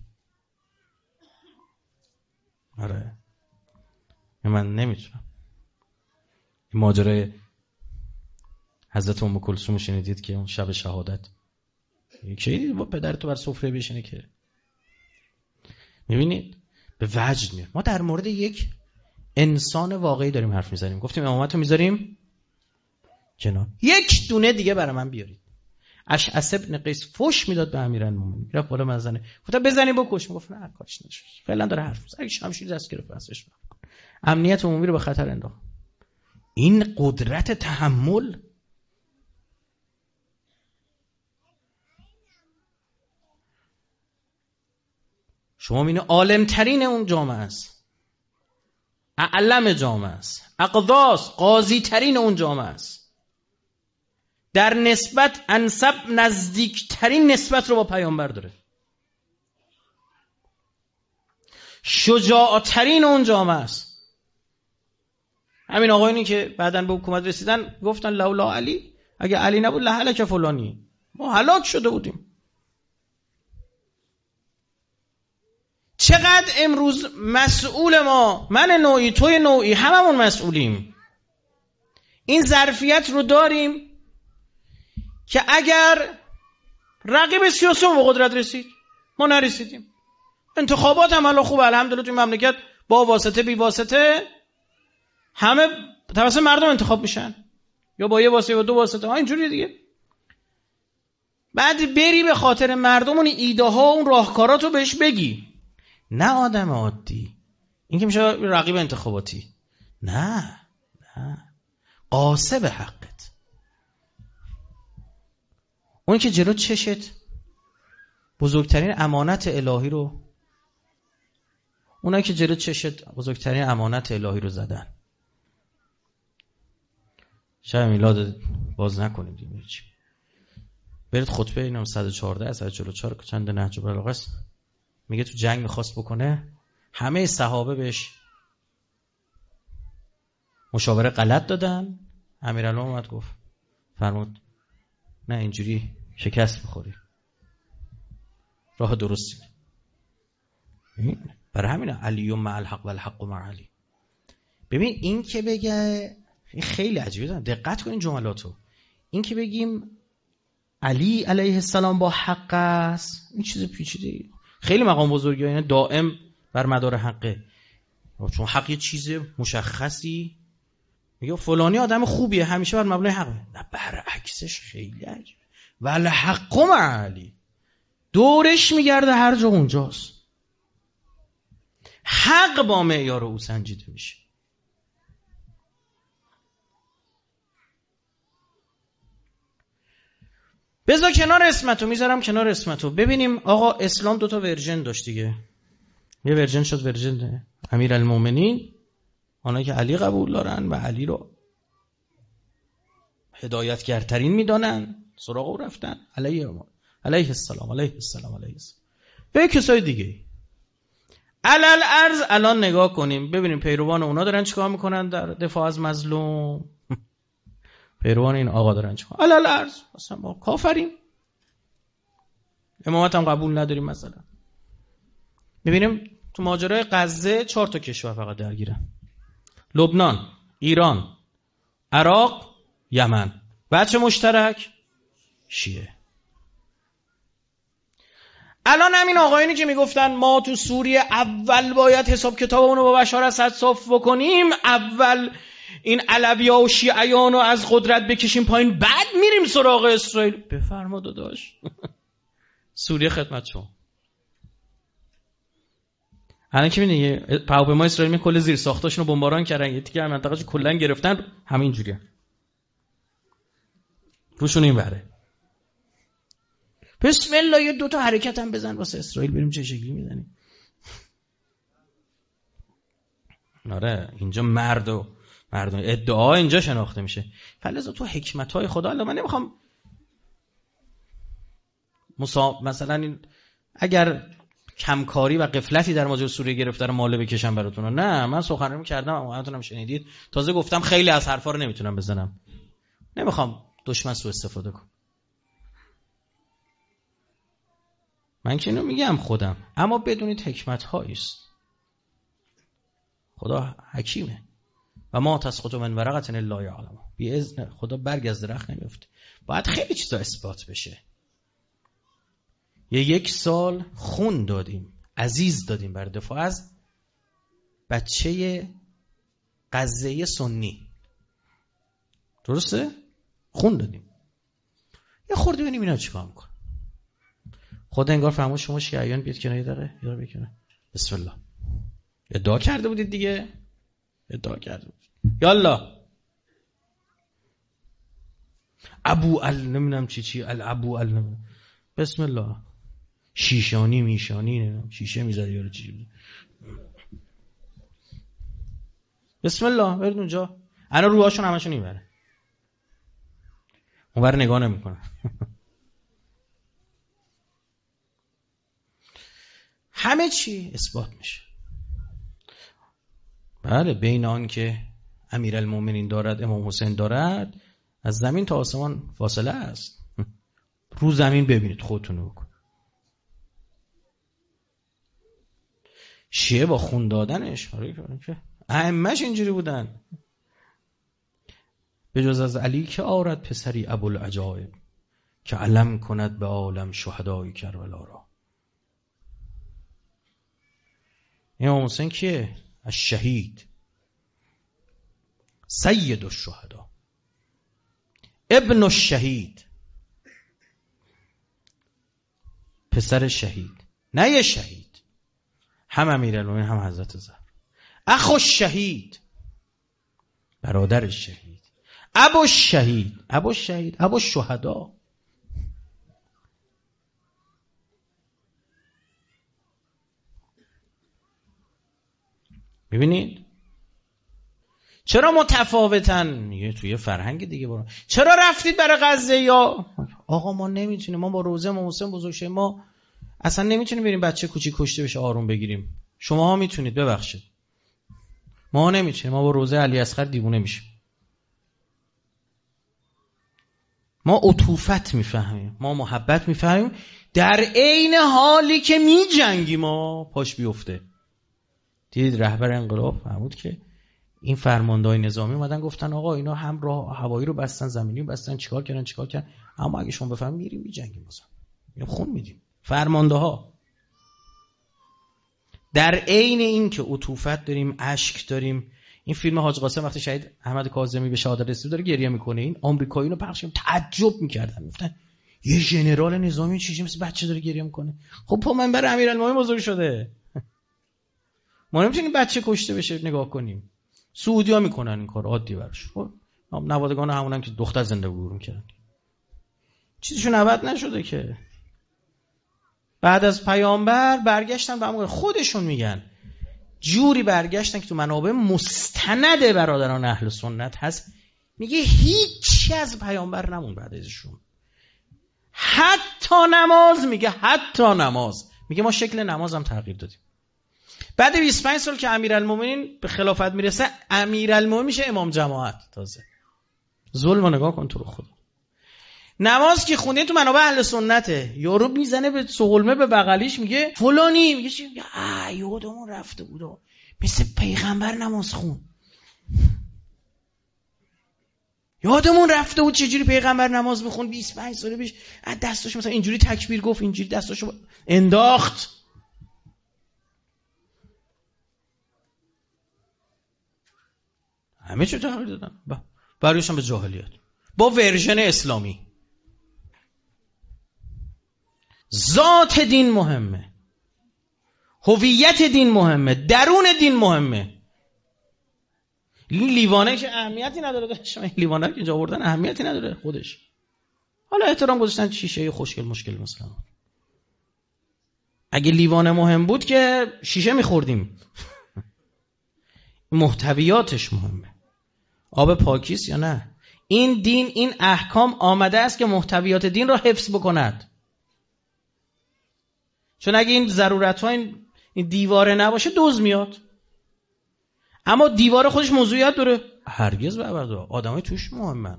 آره من نمیتونم. این ماجرای حضرت ام کلثوم شنیدید که اون شب شهادت یکی با پدرتو بر سفره بشینه که میبینید به وجد میاد. ما در مورد یک انسان واقعی داریم حرف میزنیم. گفتیم امامتو میذاریم کنار، یک دونه دیگه برای من بیارید. اشعث ابن قیس فوش میداد به امیرالمومنین، رفت بالا منزنه، گفت بزنی بکش، میگفت نه کارش نشه، فعلا داره حرف میزنه، اگه شمشیر دست گرفت بسش امنیت عمومی رو به خطر انداخت. این قدرت تحمل، شما میبینید عالم ترین اون جامعه است، اعلم جامعه است، اقداس قاضی ترین اون جامعه است، در نسبت انسب نزدیکترین نسبت رو با پیامبر داره، شجاعترین اون جامعه است. همین آقایونی که بعداً به حکومت رسیدن گفتن لولا علی، اگه علی نبود لهلک فلانی، ما هلاک شده بودیم. چقدر امروز مسئول ما، من نوعی توی نوعی هممون مسئولیم، این ظرفیت رو داریم که اگر رقیب سیاسی به قدرت رسید، ما نرسیدیم، انتخابات هم الان خوبه الحمدلله توی مملکت، با واسطه بی واسطه همه توسط مردم انتخاب میشن، یا با یه واسطه یا دو واسطه، اینجوری دیگه. بعد بری به خاطر مردم اون ایده ها اون راهکاراتو بهش بگی، نه آدم عادی، این که میشه رقیب انتخاباتی، نه قاسب حقت، اون که جلو چشت بزرگترین امانت الهی رو، اونایی که جلو چشت بزرگترین امانت الهی رو زدن. شب میلاد باز نکنیم دیگه، برید خطبه اینم 114 از 144 چند نهج البلاغه است، میگه تو جنگ میخواست بکنه، همه صحابه بهش مشاوره غلط دادن، امیرالمومنین اومد گفت، فرمود نه اینجوری شکست میخوری، راه درستی. برای همین علی مع الحق و الحق مع علی. ببین این که بگه، این خیلی عجیبه، دقت کنین جملاتو، این که بگیم علی علیه السلام با حق است، این چیز پیچیده، خیلی مقام بزرگی، یعنی دائم بر مدار حقه، چون حق یه چیز مشخصی، میگه فلانی آدم خوبیه همیشه بر مبنای حقه، نه برعکسش خیلی عجیبه، ولی حق مع علی، دورش میگرده هر جا اونجاست، حق با معیار او سنجیده میشه. بذار کنار اسمتو، میذارم کنار اسمتو، ببینیم آقا اسلام 2 تا ورژن داشت دیگه، یه ورژن شد ورژن امیرالمومنین، آنها که علی قبول دارن و علی رو هدایتگرترین میدانن، سراغ او رفتن، علیه السلام علیه السلام علیه السلام. به کسای دیگه علل ارز الان نگاه کنیم ببینیم پیروان اونا دارن چیکار میکنن در دفاع از مظلوم، پیروان این آقا دارن چیکار، علل ارز اصلا ما کافریم، امامت هم قبول نداریم. مثلا ببینیم تو ماجرای غزه 4 تا کشور فقط درگیرن، لبنان، ایران، عراق، یمن، بچه مشترک شیعه. الان همین آقایانی که میگفتن ما تو سوریه اول باید حساب کتابمون رو با بشار اسد صاف بکنیم، اول این علویا و شیعیان رو از قدرت بکشیم پایین، بعد میریم سراغ اسرائیل. بفرما داداش سوریه خدمت شما. الان که میبینی هواپیمای اسرائیل کل زیر ساختاشون رو بمباران کردن، یه تیکه منطقه‌شو کلا گرفتن، همین جوریه روشون این بره. بسم الله یه 2 تا حرکت هم بزن واسه اسرائیل، بریم چه شکلی میزنیم. آره اینجا مردم ادعا اینجا شناخته میشه. فلذا تو حکمت‌های خدا، الان من نمیخوام مثلا این اگر کمکاری و غفلتی در ماجرای سوریه گرفته رو ماله بکشم براتون، نه من سخنرانی کردم اما همتون هم شنیدید، تازه گفتم خیلی از حرفا رو نمیتونم بزنم، نمیخوام دشمن سوء استفاده کنه. من که اینو میگم خودم، اما بدونید حکمت هاییست. خدا حکیمه و ما تسقط من ورقة الا یعلم، بی اذن خدا برگ از درخت نمیفته. باید خیلی چیزا اثبات بشه. 1 سال خون دادیم، عزیز دادیم بر دفاع از بچه غزه سنی، درسته؟ خون دادیم. یه خورده ببینیم اینا چیکار میکنن. خدا انگار فرمود شما شیعیان بیاد کنار، یه دقیقه یارو بکنه. بسم الله. ادعا کرده بودید دیگه، ادعا کرده بودید. یالا ابو نمیدونم چی الابو نمیدونم. بسم الله. شیشانی میشانی نمیدونم شیشه میذاره یارو چی. بسم الله. برید اونجا. انا روحاشون همشون میبره. اونور نگاه نمیکنه. همه چی اثبات میشه. بله بین آن که امیرالمومنین دارد، امام حسین دارد، از زمین تا آسمان فاصله است. رو زمین ببینید خودتونو بکن. شیعه با خون دادنش ائمه‌ش اینجوری بودن. به جز از علی که آرد پسری ابوالعجایب، که علم کند به عالم شهدای کربلا را. امام حسین کیه؟ الشهید، سید الشهدا، ابن الشهید، پسر شهید، نه یه شهید، هم امیرالمومنین هم حضرت زهرا. اخو الشهید، برادر شهید، ابو الشهید، ابو الشهید، ابو الشهدا. ببینید چرا متفاوتن؟ میگه توی فرهنگ دیگه برو. چرا رفتید برای غزه؟ یا آقا ما نمیتونیم، ما با روزه امام حسین بزرگ شدیم، ما اصلا نمیتونیم بریم بچه کوچیک کشته بشه آروم بگیریم. شماها میتونید، ببخشید ما نمیتونیم، ما با روزه علی اصغر دیوونه میشیم. ما عطوفت میفهمیم، ما محبت میفهمیم، در عین حالی که میجنگیم ما پاش بیفته. دیدید رهبر انقلاب فرمود که این فرماندهای نظامی اومدن گفتن آقا اینا هم راه هوایی رو بستن، زمینی رو بستن، چیکار کردن، اما اگه شما بفهمید میریم میجنگیم، مثلا میریم خون میدیم. فرمانده ها در عین این که عطوفت داریم، اشک داریم. این فیلم حاج قاسم وقتی شهید احمد کاظمی به شهادت رسید داره گریه میکنه، این آمریکایی‌ها پخش کردن، تعجب میکردن، گفتن یه ژنرال نظامی چیزی مثل بچه داره گریه میکنه. خب پا منبر امیرالمومنین بزرگ شده، ما نمیتونیم بچه کشته بشه نگاه کنیم. سعودی‌ها میکنن این کار، عادی براش. خب نوادگان همونن که دختر زنده گور میکردن، چیزشون عوض نشده که. بعد از پیامبر برگشتن به همون خودشون میگن جوری برگشتن که تو منابع مستند برادران اهل سنت هست، میگه هیچی از پیامبر نمون بعد ازشون، حتی نماز. میگه حتی نماز، میگه ما شکل نماز هم تغییر دادیم. بعد 25 سال که امیرالمومنین به خلافت میرسه، امیرالمومنین میشه امام جماعت. تازه ظلم نگاه کن تو رو خدا. نماز که خونده تو منابع اهل سنته، یارو میزنه به سقلمه به بغلیش میگه فلانی، میگه چی؟ یادمون رفته بود مثل پیغمبر نماز خون، یادمون رفته بود چجوری پیغمبر نماز بخون 25 سال پیش، دستاشو مثلا اینجوری تکبیر گفت، اینجوری دستاشو انداخت. همه چی تغییر دادن، برایشون به جاهلیت با ورژن اسلامی. ذات دین مهمه، هویت دین مهمه، درون دین مهمه. لیوانه که اهمیتی نداره، شما لیوانه که اینجا آوردن اهمیتی نداره خودش. حالا احترام گذاشتن شیشه خوشگل مشکل مثلا. اگه لیوانه مهم بود که شیشه میخوردیم. محتویاتش مهمه. آب پاکیست یا نه؟ این دین، این احکام آمده است که محتویات دین را حفظ بکند. چون اگه این ضرورت‌ها، این دیواره نباشه دزد میاد. اما دیواره خودش موضوعیت داره؟ هرگز به ابدا. آدمای توش مهمن.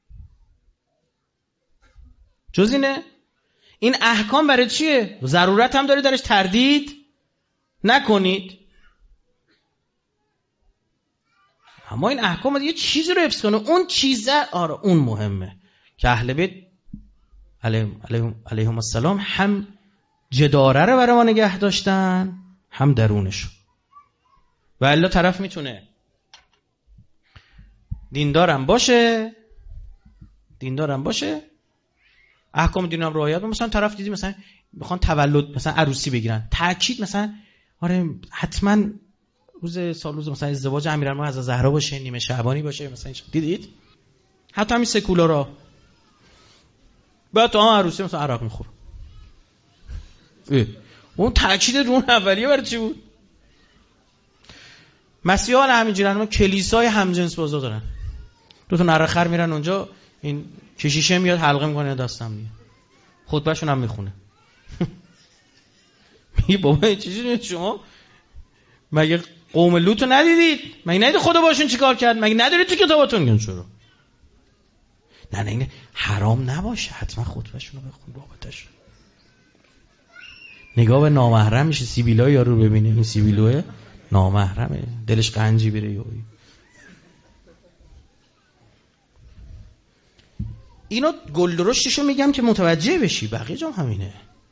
جز اینه؟ این احکام برای چیه؟ ضرورت هم داره درش تردید نکنید. اما این احکام یه چیزی رو حفظ کنه، اون چیزه، آره اون مهمه که اهل بیت علیهم السلام هم جداره رو برای ما نگه داشتن، هم درونش. و الا طرف میتونه دیندارم باشه احکام دین هم رعایت، مثلا طرف دیدی مثلا میخوان تولد مثلا عروسی بگیرن، تاکید مثلا آره حتما روز مثلا ازدواج امیرالمومنین از زهرا باشه، نیمه شعبانی باشه مثلا. دیدید حتی همین سکولارا بعد تو هم عروسی مثلا عرق میخوره. اون تاکید اون اولیه برای چی بود؟ مسیحیان همینجوریه، کلیسای همجنس بازا دارن، دو تا نره خر میرن اونجا، این کشیشه میاد حلقه میکنه دستم میاد خطبهشون هم میخونه. میگه بابا این چیزی شما مگه قوم لوط رو ندیدید؟ مگه ندید خدا باشون چیکار کرد؟ مگه ندارید تو کتاباتون؟ گن چرا نه این حرام نباشه، حتما خطبهشون رو بخون بابتش. نگاه به نامحرم میشه، سیبیلای یارو رو ببینه، این سیبیلوه نامحرمه، دلش قنجی بره یوی. اینو گل درشتشو میگم که متوجه بشی، بقیه جام همینه.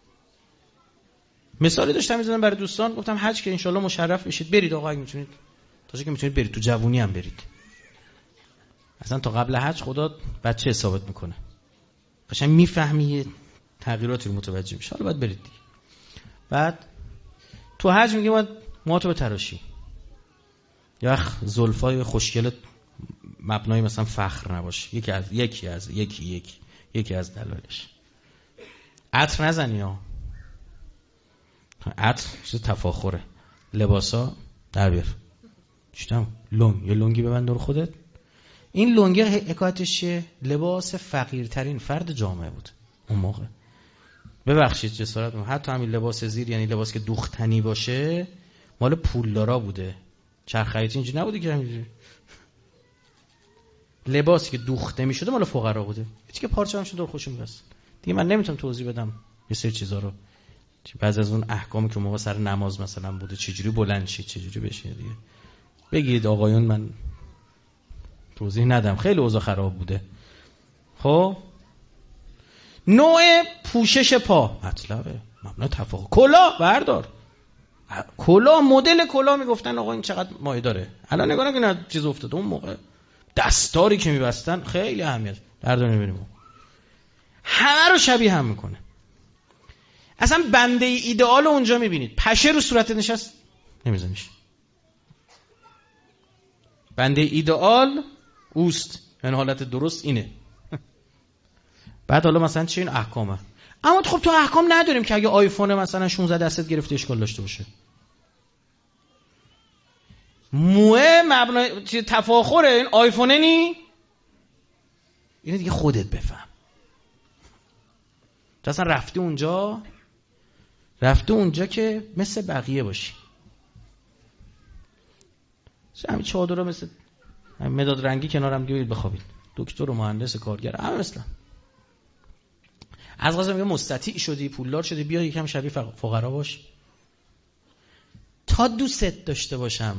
مثالی داشتم میزنم برای دوستان، گفتم حج که انشالله مشرف بشید، برید آقا اگه میتونید، تا که میتونید برید، تو جوونی هم برید. اصلا تا قبل حج خدا بچه حسابت میکنه، قشنگ میفهمی تغییراتی رو متوجه میشه، حالا باید برید دیگه. بعد تو حج میگه باید موهاتو بتراشی، یا زلفای خوشگل مبنای مثلا فخر نباشه، یکی از دلایلش. عطر نزنی ها، عطر چیز تفاخره. لباسا در بیار، چیتم یه لنگی ببند دور خودت. این لنگی حکایتش چیه؟ لباس فقیرترین فرد جامعه بود اون موقع. ببخشید جسارت، حتی همین لباس زیر، یعنی لباس که دوختنی باشه، مال پولدارا بوده. چرخیاتی اینجوری نبوده که همینجوری. لباسی که دوخته میشده مال فقرا بوده، هیچ که پارچه همش دور خوشم میاد دیگه. من نمیتونم توضیح بدم یه سری چیزا رو، بعضی از اون احکامی که موقع سر نماز مثلا بوده، چجوری بلند شید، چجوری بشه دیگه. بگید آقایون، من توضیح ندم، خیلی اوضاع خراب بوده. خب نوع پوشش پا مطلبه، ممنوع تفاخر. کلاه بردار، کلاه، مدل کلاه میگفتن آقا این چقدر مایه داره. الان نگاه نکن اینا چیز افتاده، اون موقع دستاری که میبستن خیلی اهمیت در داره. میبینیم همه رو شبیه هم میکنه. اصلا بنده ایدئال اونجا میبینید، پشه رو صورت نشست نمیزنیش. بنده ایدئال اوست، یعنی حالت درست اینه. بعد حالا مثلا چه این احکامه، اما خب تو احکام نداریم که اگه آیفون مثلا 16 دستت گرفته اشکال داشته باشه. موه مبنای تفاخره، این آیفونه نی، اینو دیگه خودت بفهم. تو اصلا رفته اونجا که مثل بقیه باشی. همین چادرها مثل مداد رنگی کنارم دیگه بخوابید، دکتر و مهندس کارگر همه مثلا. از قضا میگه مستطیع شدی، پولدار شدی، بیا یکم شبیه فقرا باش تا دوست داشته باشم.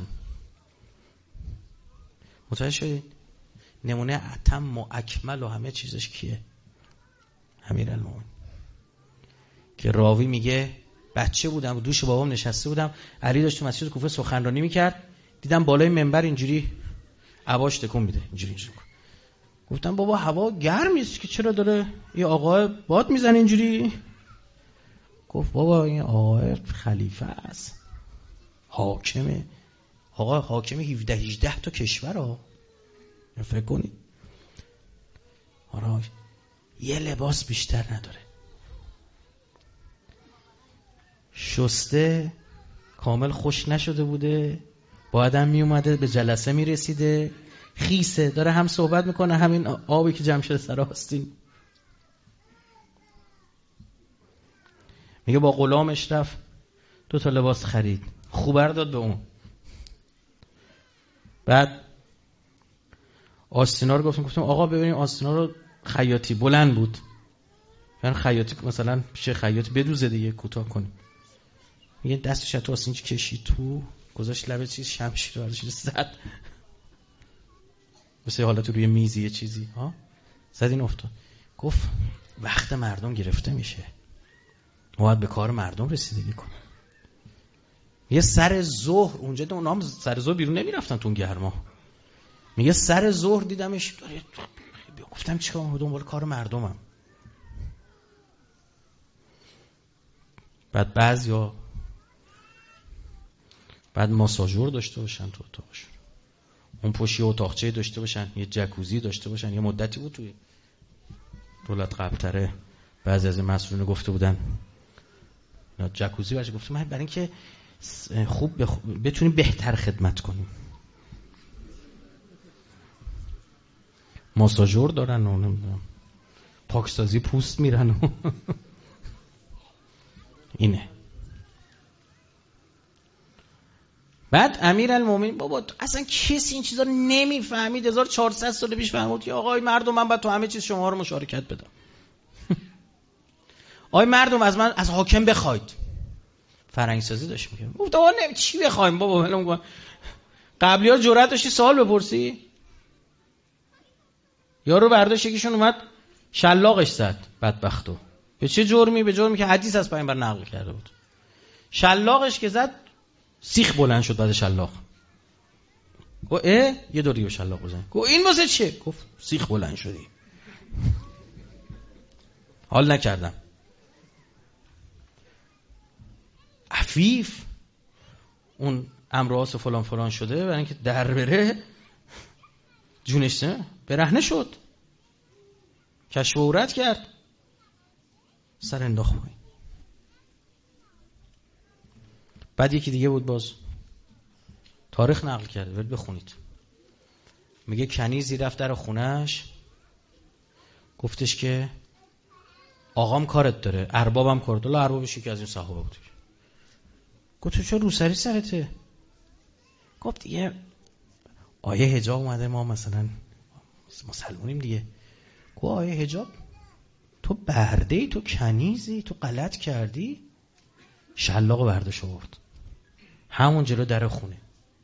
متوجه شدید؟ نمونه اتم و اکمل و همه چیزش کیه؟ امیرالمومنین. که راوی میگه بچه بودم، دوش بابام نشسته بودم، علی داشت تو مسجد کوفه سخنرانی میکرد، دیدم بالای منبر اینجوری عباش تکون میده، اینجوری. گفتم بابا هوا گرم نیست که چرا داره یه آقا باد میزنه اینجوری؟ گفت بابا این آقا خلیفه است، حاکمه. آقا حاکم 17-18 تا کشور ها، فکر کنید. آره یه لباس بیشتر نداره، شسته، کامل خوش نشده بوده، بعدم می اومده به جلسه می رسیده، خیسه، داره هم صحبت میکنه همین آبی که جمع شده سر آستین. میگه با غلامش رفت 2 تا لباس خرید، خوبر داد به اون. بعد آستینا رو گفتم آقا ببینیم آستینا رو خیاطی بلند بود، یعنی خیاطی مثلا پیش خیاط بدوزه دیگه، کوتاه کنیم. میگه دستش تو آستین کشید تو، گذاشت لبه چیز شمشیر رو ازش زد، مثل حالت روی میزی یه چیزی ها زد، این افتاد. گفت وقت مردم گرفته میشه، باید به کار مردم رسیدگی کنه. یه سر ظهر اونجا اونا هم سر ظهر بیرون نمیرفتن تو اون گرما. میگه سر ظهر دیدمش، گفتم چیکار دنبال کار مردمم. بعد بعضیا بعد ماساژور داشته باشن تو اتاقشون، اون پشت یه اتاقچه داشته باشن، یه جکوزی داشته باشن. یه مدتی بود توی دولت قبل‌تره بعضی از این مسئولین گفته بودن جکوزی باشه، گفتم من برای اینکه خوب بتونیم بهتر خدمت کنیم. ماساژور دارن و نمیدونم پاکسازی پوست میرن و اینه. بعد امیرالمومنین بابا اصلا کسی این چیزا نمیفهمید. 1400 سال پیش فهمید که آقای مردم من باید تو همه چیز شما رو مشارکت بدم. آقای مردم از من از حاکم بخواید. فرنگسازی داشت میگه. گفت آقا چی بخوایم بابا؟ ولم. قبلی‌ها جرأت داشتی سوال بپرسی؟ یارو برداشت یکیشون اومد شلاقش زد بدبختو. به چه جرمی؟ به جرمی که حدیث از پیامبر نقل کرده بود. شلاقش که زد سیخ بلند شد بعد شلاق. گفت یه دور دیگه شلاق بزن. گفت این واسه چیه؟ گفت سیخ بلند شدی. حال نکردم. عفیف اون امراض فلان فلان شده برای اینکه در بره جونش برهنه شد. کشف عورت کرد. سر انداخت پایین. بعد یکی دیگه بود باز تاریخ نقل کرده. برید بخونید. میگه کنیزی رفت در خونهش گفتش که آقام کارت داره، اربابم کارت داره. اربابش یکی از این صحابه بود. گفت تو چرا روسری سرته؟ گفت دیگه آیه حجاب اومده، ما مثلا مسلمونیم دیگه. گفت آیه حجاب؟ تو برده‌ای، تو کنیزی، تو غلط کردی. شلاق برداشت آورد همون جلو در خونه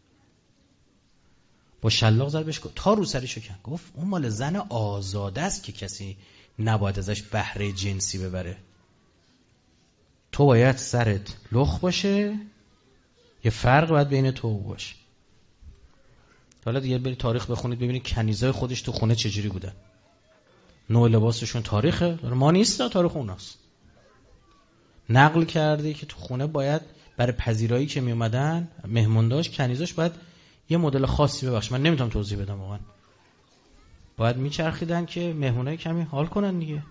با شلاق زد بهش. گفت تا روسریشو کن. گفت اون مال زن آزاده است که کسی نباید ازش بهره جنسی ببره. تو باید سرت لخ باشه، یه فرق باید بین تو باشه. حالا دیگه برید تاریخ بخونید ببینید کنیزای خودش تو خونه چجوری بودن. نوع لباسشون تاریخه، ما نیست، تاریخ اوناست. نقل کرده که تو خونه باید برای پذیرایی که می اومدن مهمونداش کنیزاش باید یه مدل خاصی ببخش، من نمیتونم توضیح بدم واقعا، باید میچرخیدن که مهمونای کمی حال کنن دیگه.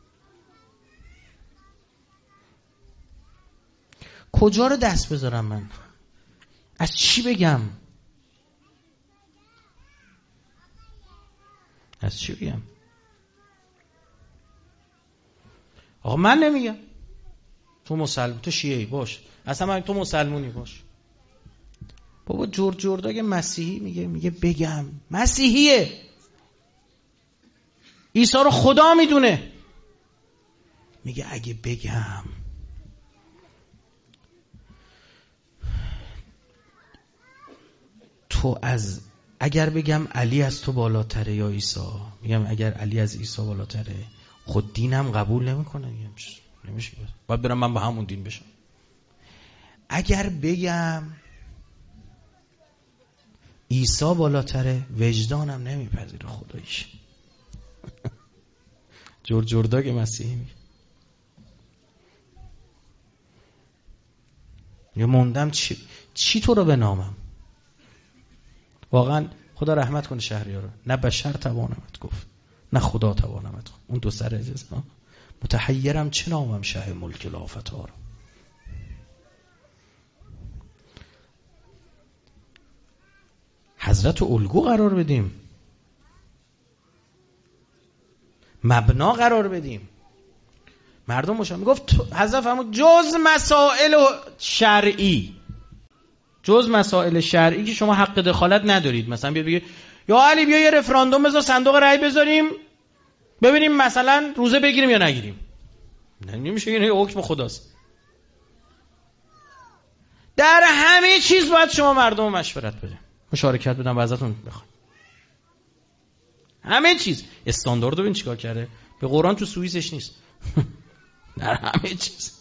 کجا رو دست بذارم من؟ از چی بگم؟ از چی بگم؟ آقا من نمیگم تو مسلمان، تو شیعه‌ای باش، اصلا من تو مسلمونی باش. بابا جرداگ مسیحی میگه بگم، مسیحیه، عیسی رو خدا میدونه، میگه اگه بگم تو اگر بگم علی از تو بالاتره یا عیسی، میگم اگر علی از عیسی بالاتره، خود دینم قبول نمیکنه. نمیشه، باید برم من با همون دین بشم. اگر بگم عیسی بالاتره، وجدانم نمیپذیره خداییش. جرداگ مسیحی میگه موندم چی تو رو بنامم. واقعا خدا رحمت کنه شهریارو، نه بشر توانمت گفت نه خدا توانمت گفت. اون دو سر اجازه متحیرم چه نامم شه ملک لافتار. حضرت الگو قرار بدیم، مبنا قرار بدیم، مردم باشن. میگفت حضرت فرمود جز مسائل شرعی، جز مسائل شرعی که شما حق دخالت ندارید، مثلا بیاد بگه یا علی بیا یه رفراندوم بذار صندوق رأی بذاریم ببینیم مثلا روزه بگیریم یا نگیریم. نمیشه، این حکم خداست. در همه چیز باید شما مردم مشورت بده، مشارکت بدن و ازتون بخوام. همه چیز استاندارد رو ببین چیکار کرده. به قرآن تو سوئیسش نیست. در همه چیز.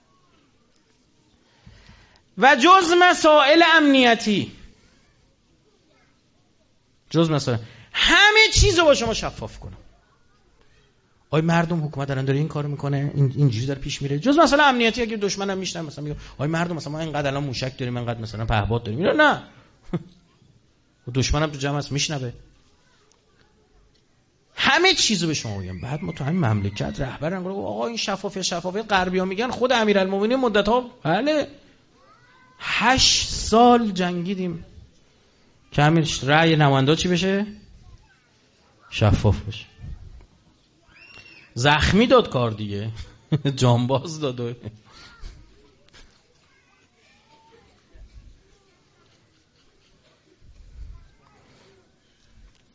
و جز مسائل امنیتی، جز مسائل همه چیز رو با شما شفاف کنم. آی مردم حکومت الان داره این کارو میکنه، اینجوری داره پیش میره. جز مسئله امنیتی اگه دشمنم میشنن مثلا میگه آی مردم مثلا ما اینقدر الان موشک داریم، اینقدر مثلا پهپاد داریم، نه دشمنم تو جمع است میشنوه. همه چیزو به شما میگم. بعد ما تو همین مملکت رهبر انگار آقا این شفافیت غربی‌ها میگن، خود امیرالمومنین مدت‌ها بله 8 سال جنگیدیم که همین رأی نماینده چی بشه؟ شفاف بشه. زخمی داد کار دیگه. جانباز داد.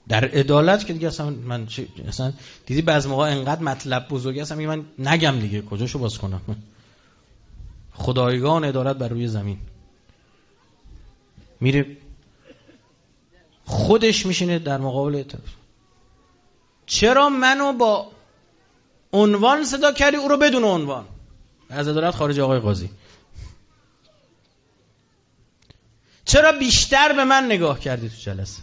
در عدالت که دیگه اصلا من اصلا دیدی بعضی موقع انقدر مطلب بزرگی هستم میگه من نگم دیگه کجاشو باز کنم. خدایگان عدالت بر روی زمین میره خودش میشینه در مقابل طرف. چرا منو با عنوان صدا کردی او رو بدون عنوان؟ از عدالت خارج آقای قاضی. چرا بیشتر به من نگاه کردی تو جلسه؟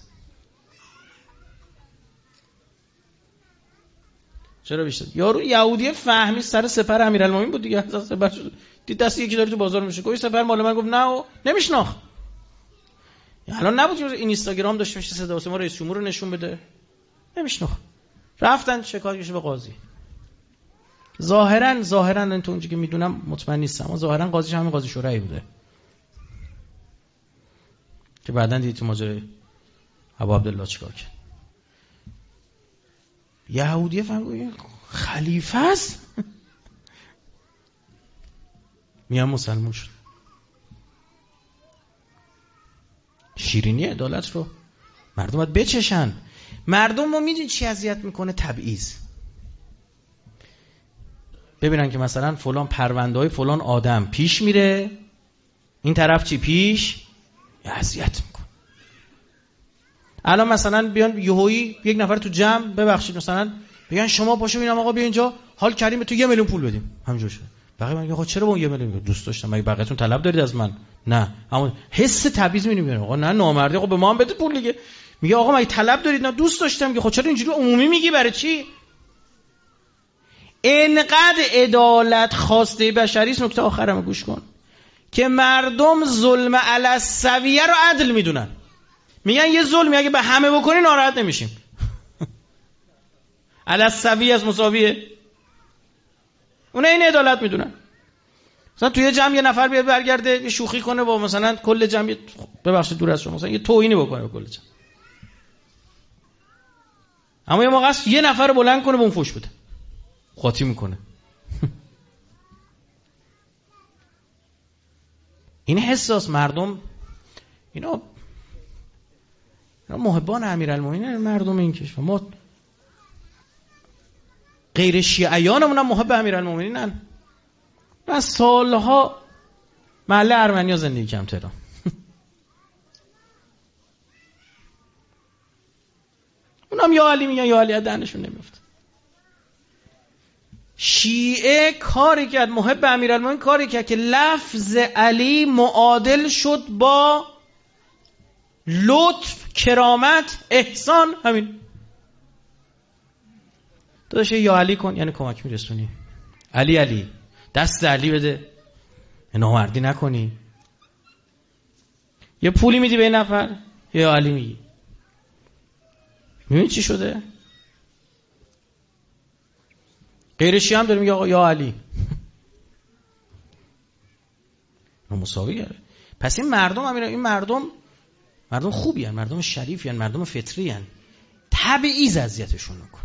چرا بیشتر؟ یارو یهودی فهمی سر سپر امیرالمومنین بود دیگه، سپر دید دست یکی داره تو بازار میشه، گفت سپر مال من، گفت نه و نمیشناخت. الان نبود که این اینستاگرام داشته باشه صدا واسه ما رئیس جمهور رو نشون بده، نمیشناخت. رفتن شکایتش به قاضی. ظاهرا این تو اونجایی که میدونم مطمئن نیستم، اما ظاهرا قاضیش همین قاضی شورای بوده که بعداً دیدی تو ماجرای ابو عبدالله چیکار کرد. یهودیه فهمید خلیفه است، میام مسلمان شد. شیرینی عدالت رو مردم باید بچشن. مردم رو میدونی چی اذیت میکنه؟ تبعیض. ببینن که مثلا فلان پرونده‌های فلان آدم پیش میره، این طرف چی پیش؟ اذیت میکنه. الان مثلا بیان یهویی یک نفر تو جمع، ببخشید مثلا بگن شما پاشو ببینم آقا بیا اینجا حال کردیم به تو 1 میلیون پول بدیم، همینجوری شد. بقیه میگن آقا چرا با اون 1 میلیون دوست داشتم، مگه بقیه‌تون طلب دارید از من؟ نه، اما حس تبعیض می‌بینیم. آقا نه نامردی، آقا به ما هم بده پول دیگه. میگه آقا مگه طلب دارید؟ نه دوست داشتم. میگه خب چرا اینجوری عمومی میگی؟ برای چی؟ اینقدر عدالت خواسته بشری است. نکته آخرم گوش کن که مردم ظلم علی السویه رو عدل میدونن. میگن یه ظلمی اگه به همه بکنی ناراحت نمیشیم. علی السویه از مساویه. اون این عدالت میدونن. مثلا توی جمع یه نفر بیاد برگرده یه شوخی کنه با مثلا کل جمع، ببخشید دور از شما، مثلا یه توهینی بکنه به کل جمع، اما یه موقع است یه نفر رو بلند کنه به اون فوش بده، خاطی میکنه. این حساس مردم، اینا محبان امیرالمومنین مردم این کشور. ما غیر شیعیانمون هم محب امیرالمومنینن. من سالها محله ارمنیا زندگی کردم تهران. اونم یا علی میگن یا علی، دهنشون نمیفته. شیعه کاری کرد، محب امیرالمومنین کاری کرد که لفظ علی معادل شد با لطف، کرامت، احسان. همین داداش یا علی کن یعنی کمک میرسونی. علی علی دست علی بده، نامردی نکنی. یه پولی میدی به این نفر یا علی میگی. میبینی چی شده؟ غیر شیعه هم داره میگه آقا یا علی. مساوی کرده. پس این مردم هم این مردم خوبی هن، مردم شریفی هن، مردم فطری هن. تبعیض اذیتشون نکن.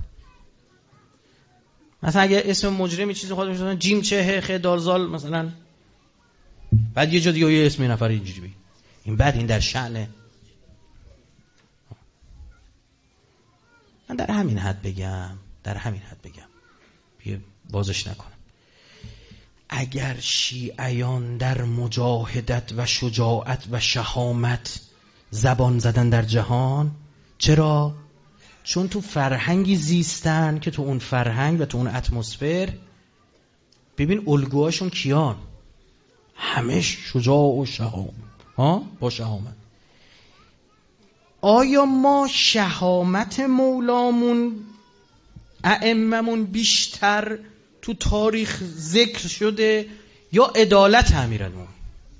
مثلا اگه اسم مجرمی چیزی خودش مثلا جیم چه خ دالزال مثلا، بعد یه جا دیگه یه اسم نفر اینجوری بگی، این بعد این در شأنه. من در همین حد بگم بیه بازش نکنم. اگر شیعیان در مجاهدت و شجاعت و شهامت زبان زدن در جهان، چرا؟ چون تو فرهنگی زیستن که تو اون فرهنگ و تو اون اتمسفر، ببین الگوهاشون کیان؟ همه شجاع و شهامت، با شهامت. آیا ما شهامت مولامون ائممون بیشتر تو تاریخ ذکر شده یا عدالت امیرالمومنین؟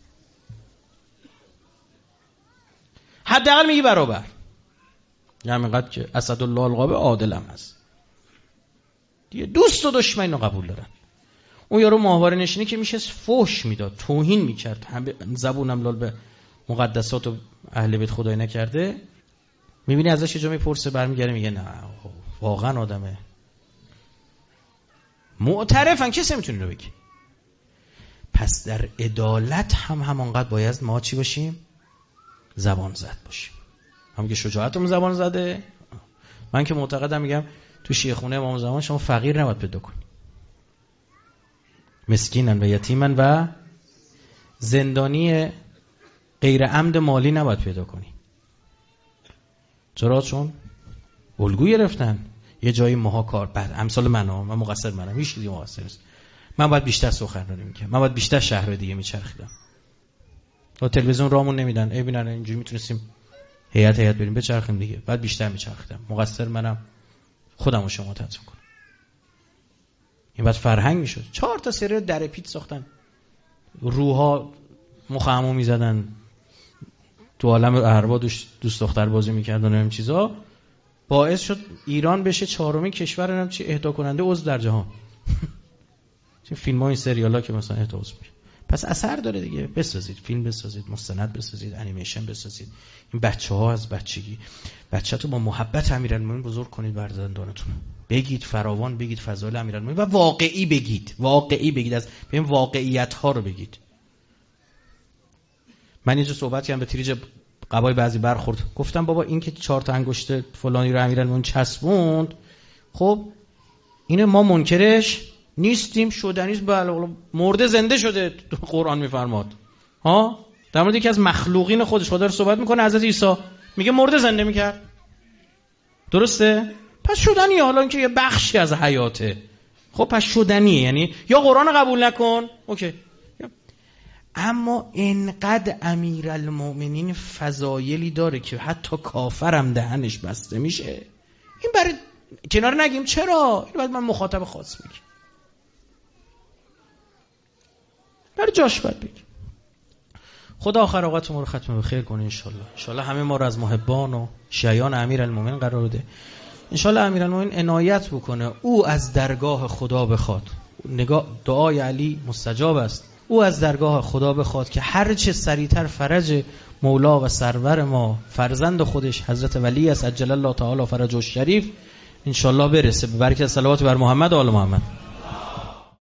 حداقل میگی برابر. یعنی اینقدر که اسدالله القابه عادلم هست دیگه. دوست و دشمن رو قبول دارن. اون یارو ماهواره نشینی که میشه فحش میداد، توهین میکرد، زبونم لال به مقدسات و اهل بیت خدای نکرده، میبینی ازش یه جا میپرسه، برمیگره میگه نه واقعا آدمه معترفن، کسی میتونه رو بگی. پس در عدالت هم همانقدر باید ما چی باشیم؟ زبان زد باشیم. هم که شجاعتمون زبان زده، من که معتقدم میگم تو شیعه خونه امام زمان شما فقیر نباید پیدا کنی، مسکینن و یتیمن و زندانی غیر عمد مالی نباید پیدا کنی. چرا؟ چون الگو گرفتن یه جایی ماها کار بعد امثال من مقصر منم، هیچ چیزی مقصر نیست. من باید بیشتر سخنرانی میکردم، من باید بیشتر شهر دیگه میچرخیدم. تا تلویزیون رامون نمیدن، ای ببینن اینجوری میتونستیم هیئت بریم بچرخیم دیگه، بعد بیشتر میچرخیدم. مقصر منم، خودم و شما تنظیم کنم. این بعد فرهنگ میشد. 4 تا سری در پیت ساختن، روحا مخمو میزدن، تو عالم اربا دوست دختر بازی میکردن و این چیزا، باعث شد ایران بشه 4مین کشور چی اهدا کننده عضو در جهان. چه فیلم‌ها این سریالا که مثلا اهدا عضو میشه. پس اثر داره دیگه. بسازید فیلم، بسازید مستند، بسازید انیمیشن، بسازید. این بچه‌ها از بچگی بچه‌تو با محبت امیرالمومنین بزرگ کنید بر زندانتون. بگید فراوان، بگید فضایل امیرالمومنین و واقعی بگید از ببین واقعیت‌ها رو بگید. من اینجا صحبت کردم به تریج قبای بعضی برخورد، گفتم بابا این که 4 تا انگشت فلانی رو امیرالمومنین چسبوند، خب اینه ما منکرش نیستیم، شدنیست، بله مرده زنده شده قرآن میفرماد. ها در مورد یکی از مخلوقین خودش خدا رو صحبت میکنه، حضرت عیسی میگه مرده زنده میکرد، درسته؟ پس شدنیه. حالا اینکه یه بخشی از حیاته، خب پس شدنیه، یعنی یا قرآن قبول نکن اوکی. اما اینقدر امیرالمومنین فضایلی داره که حتی کافرم دهنش بسته میشه. این برای کنار نگیم چرا؟ این بعد من مخاطب خاص میگم، برای جاش باید بگیم. خدا آخر اوقات ما رو ختم به خیر کنه انشالله. انشالله همه ما رو از محبان و شیعیان امیرالمومنین قرار بده. انشالله امیرالمومنین عنایت بکنه، او از درگاه خدا بخواد. دعای علی مستجاب است. او از درگاه خدا بخواد که هر چه سریعتر فرج مولا و سرور ما فرزند خودش حضرت ولی است عجل الله تعالی فرجه الشریف انشالله برسه. به برکت صلوات بر محمد و آل محمد.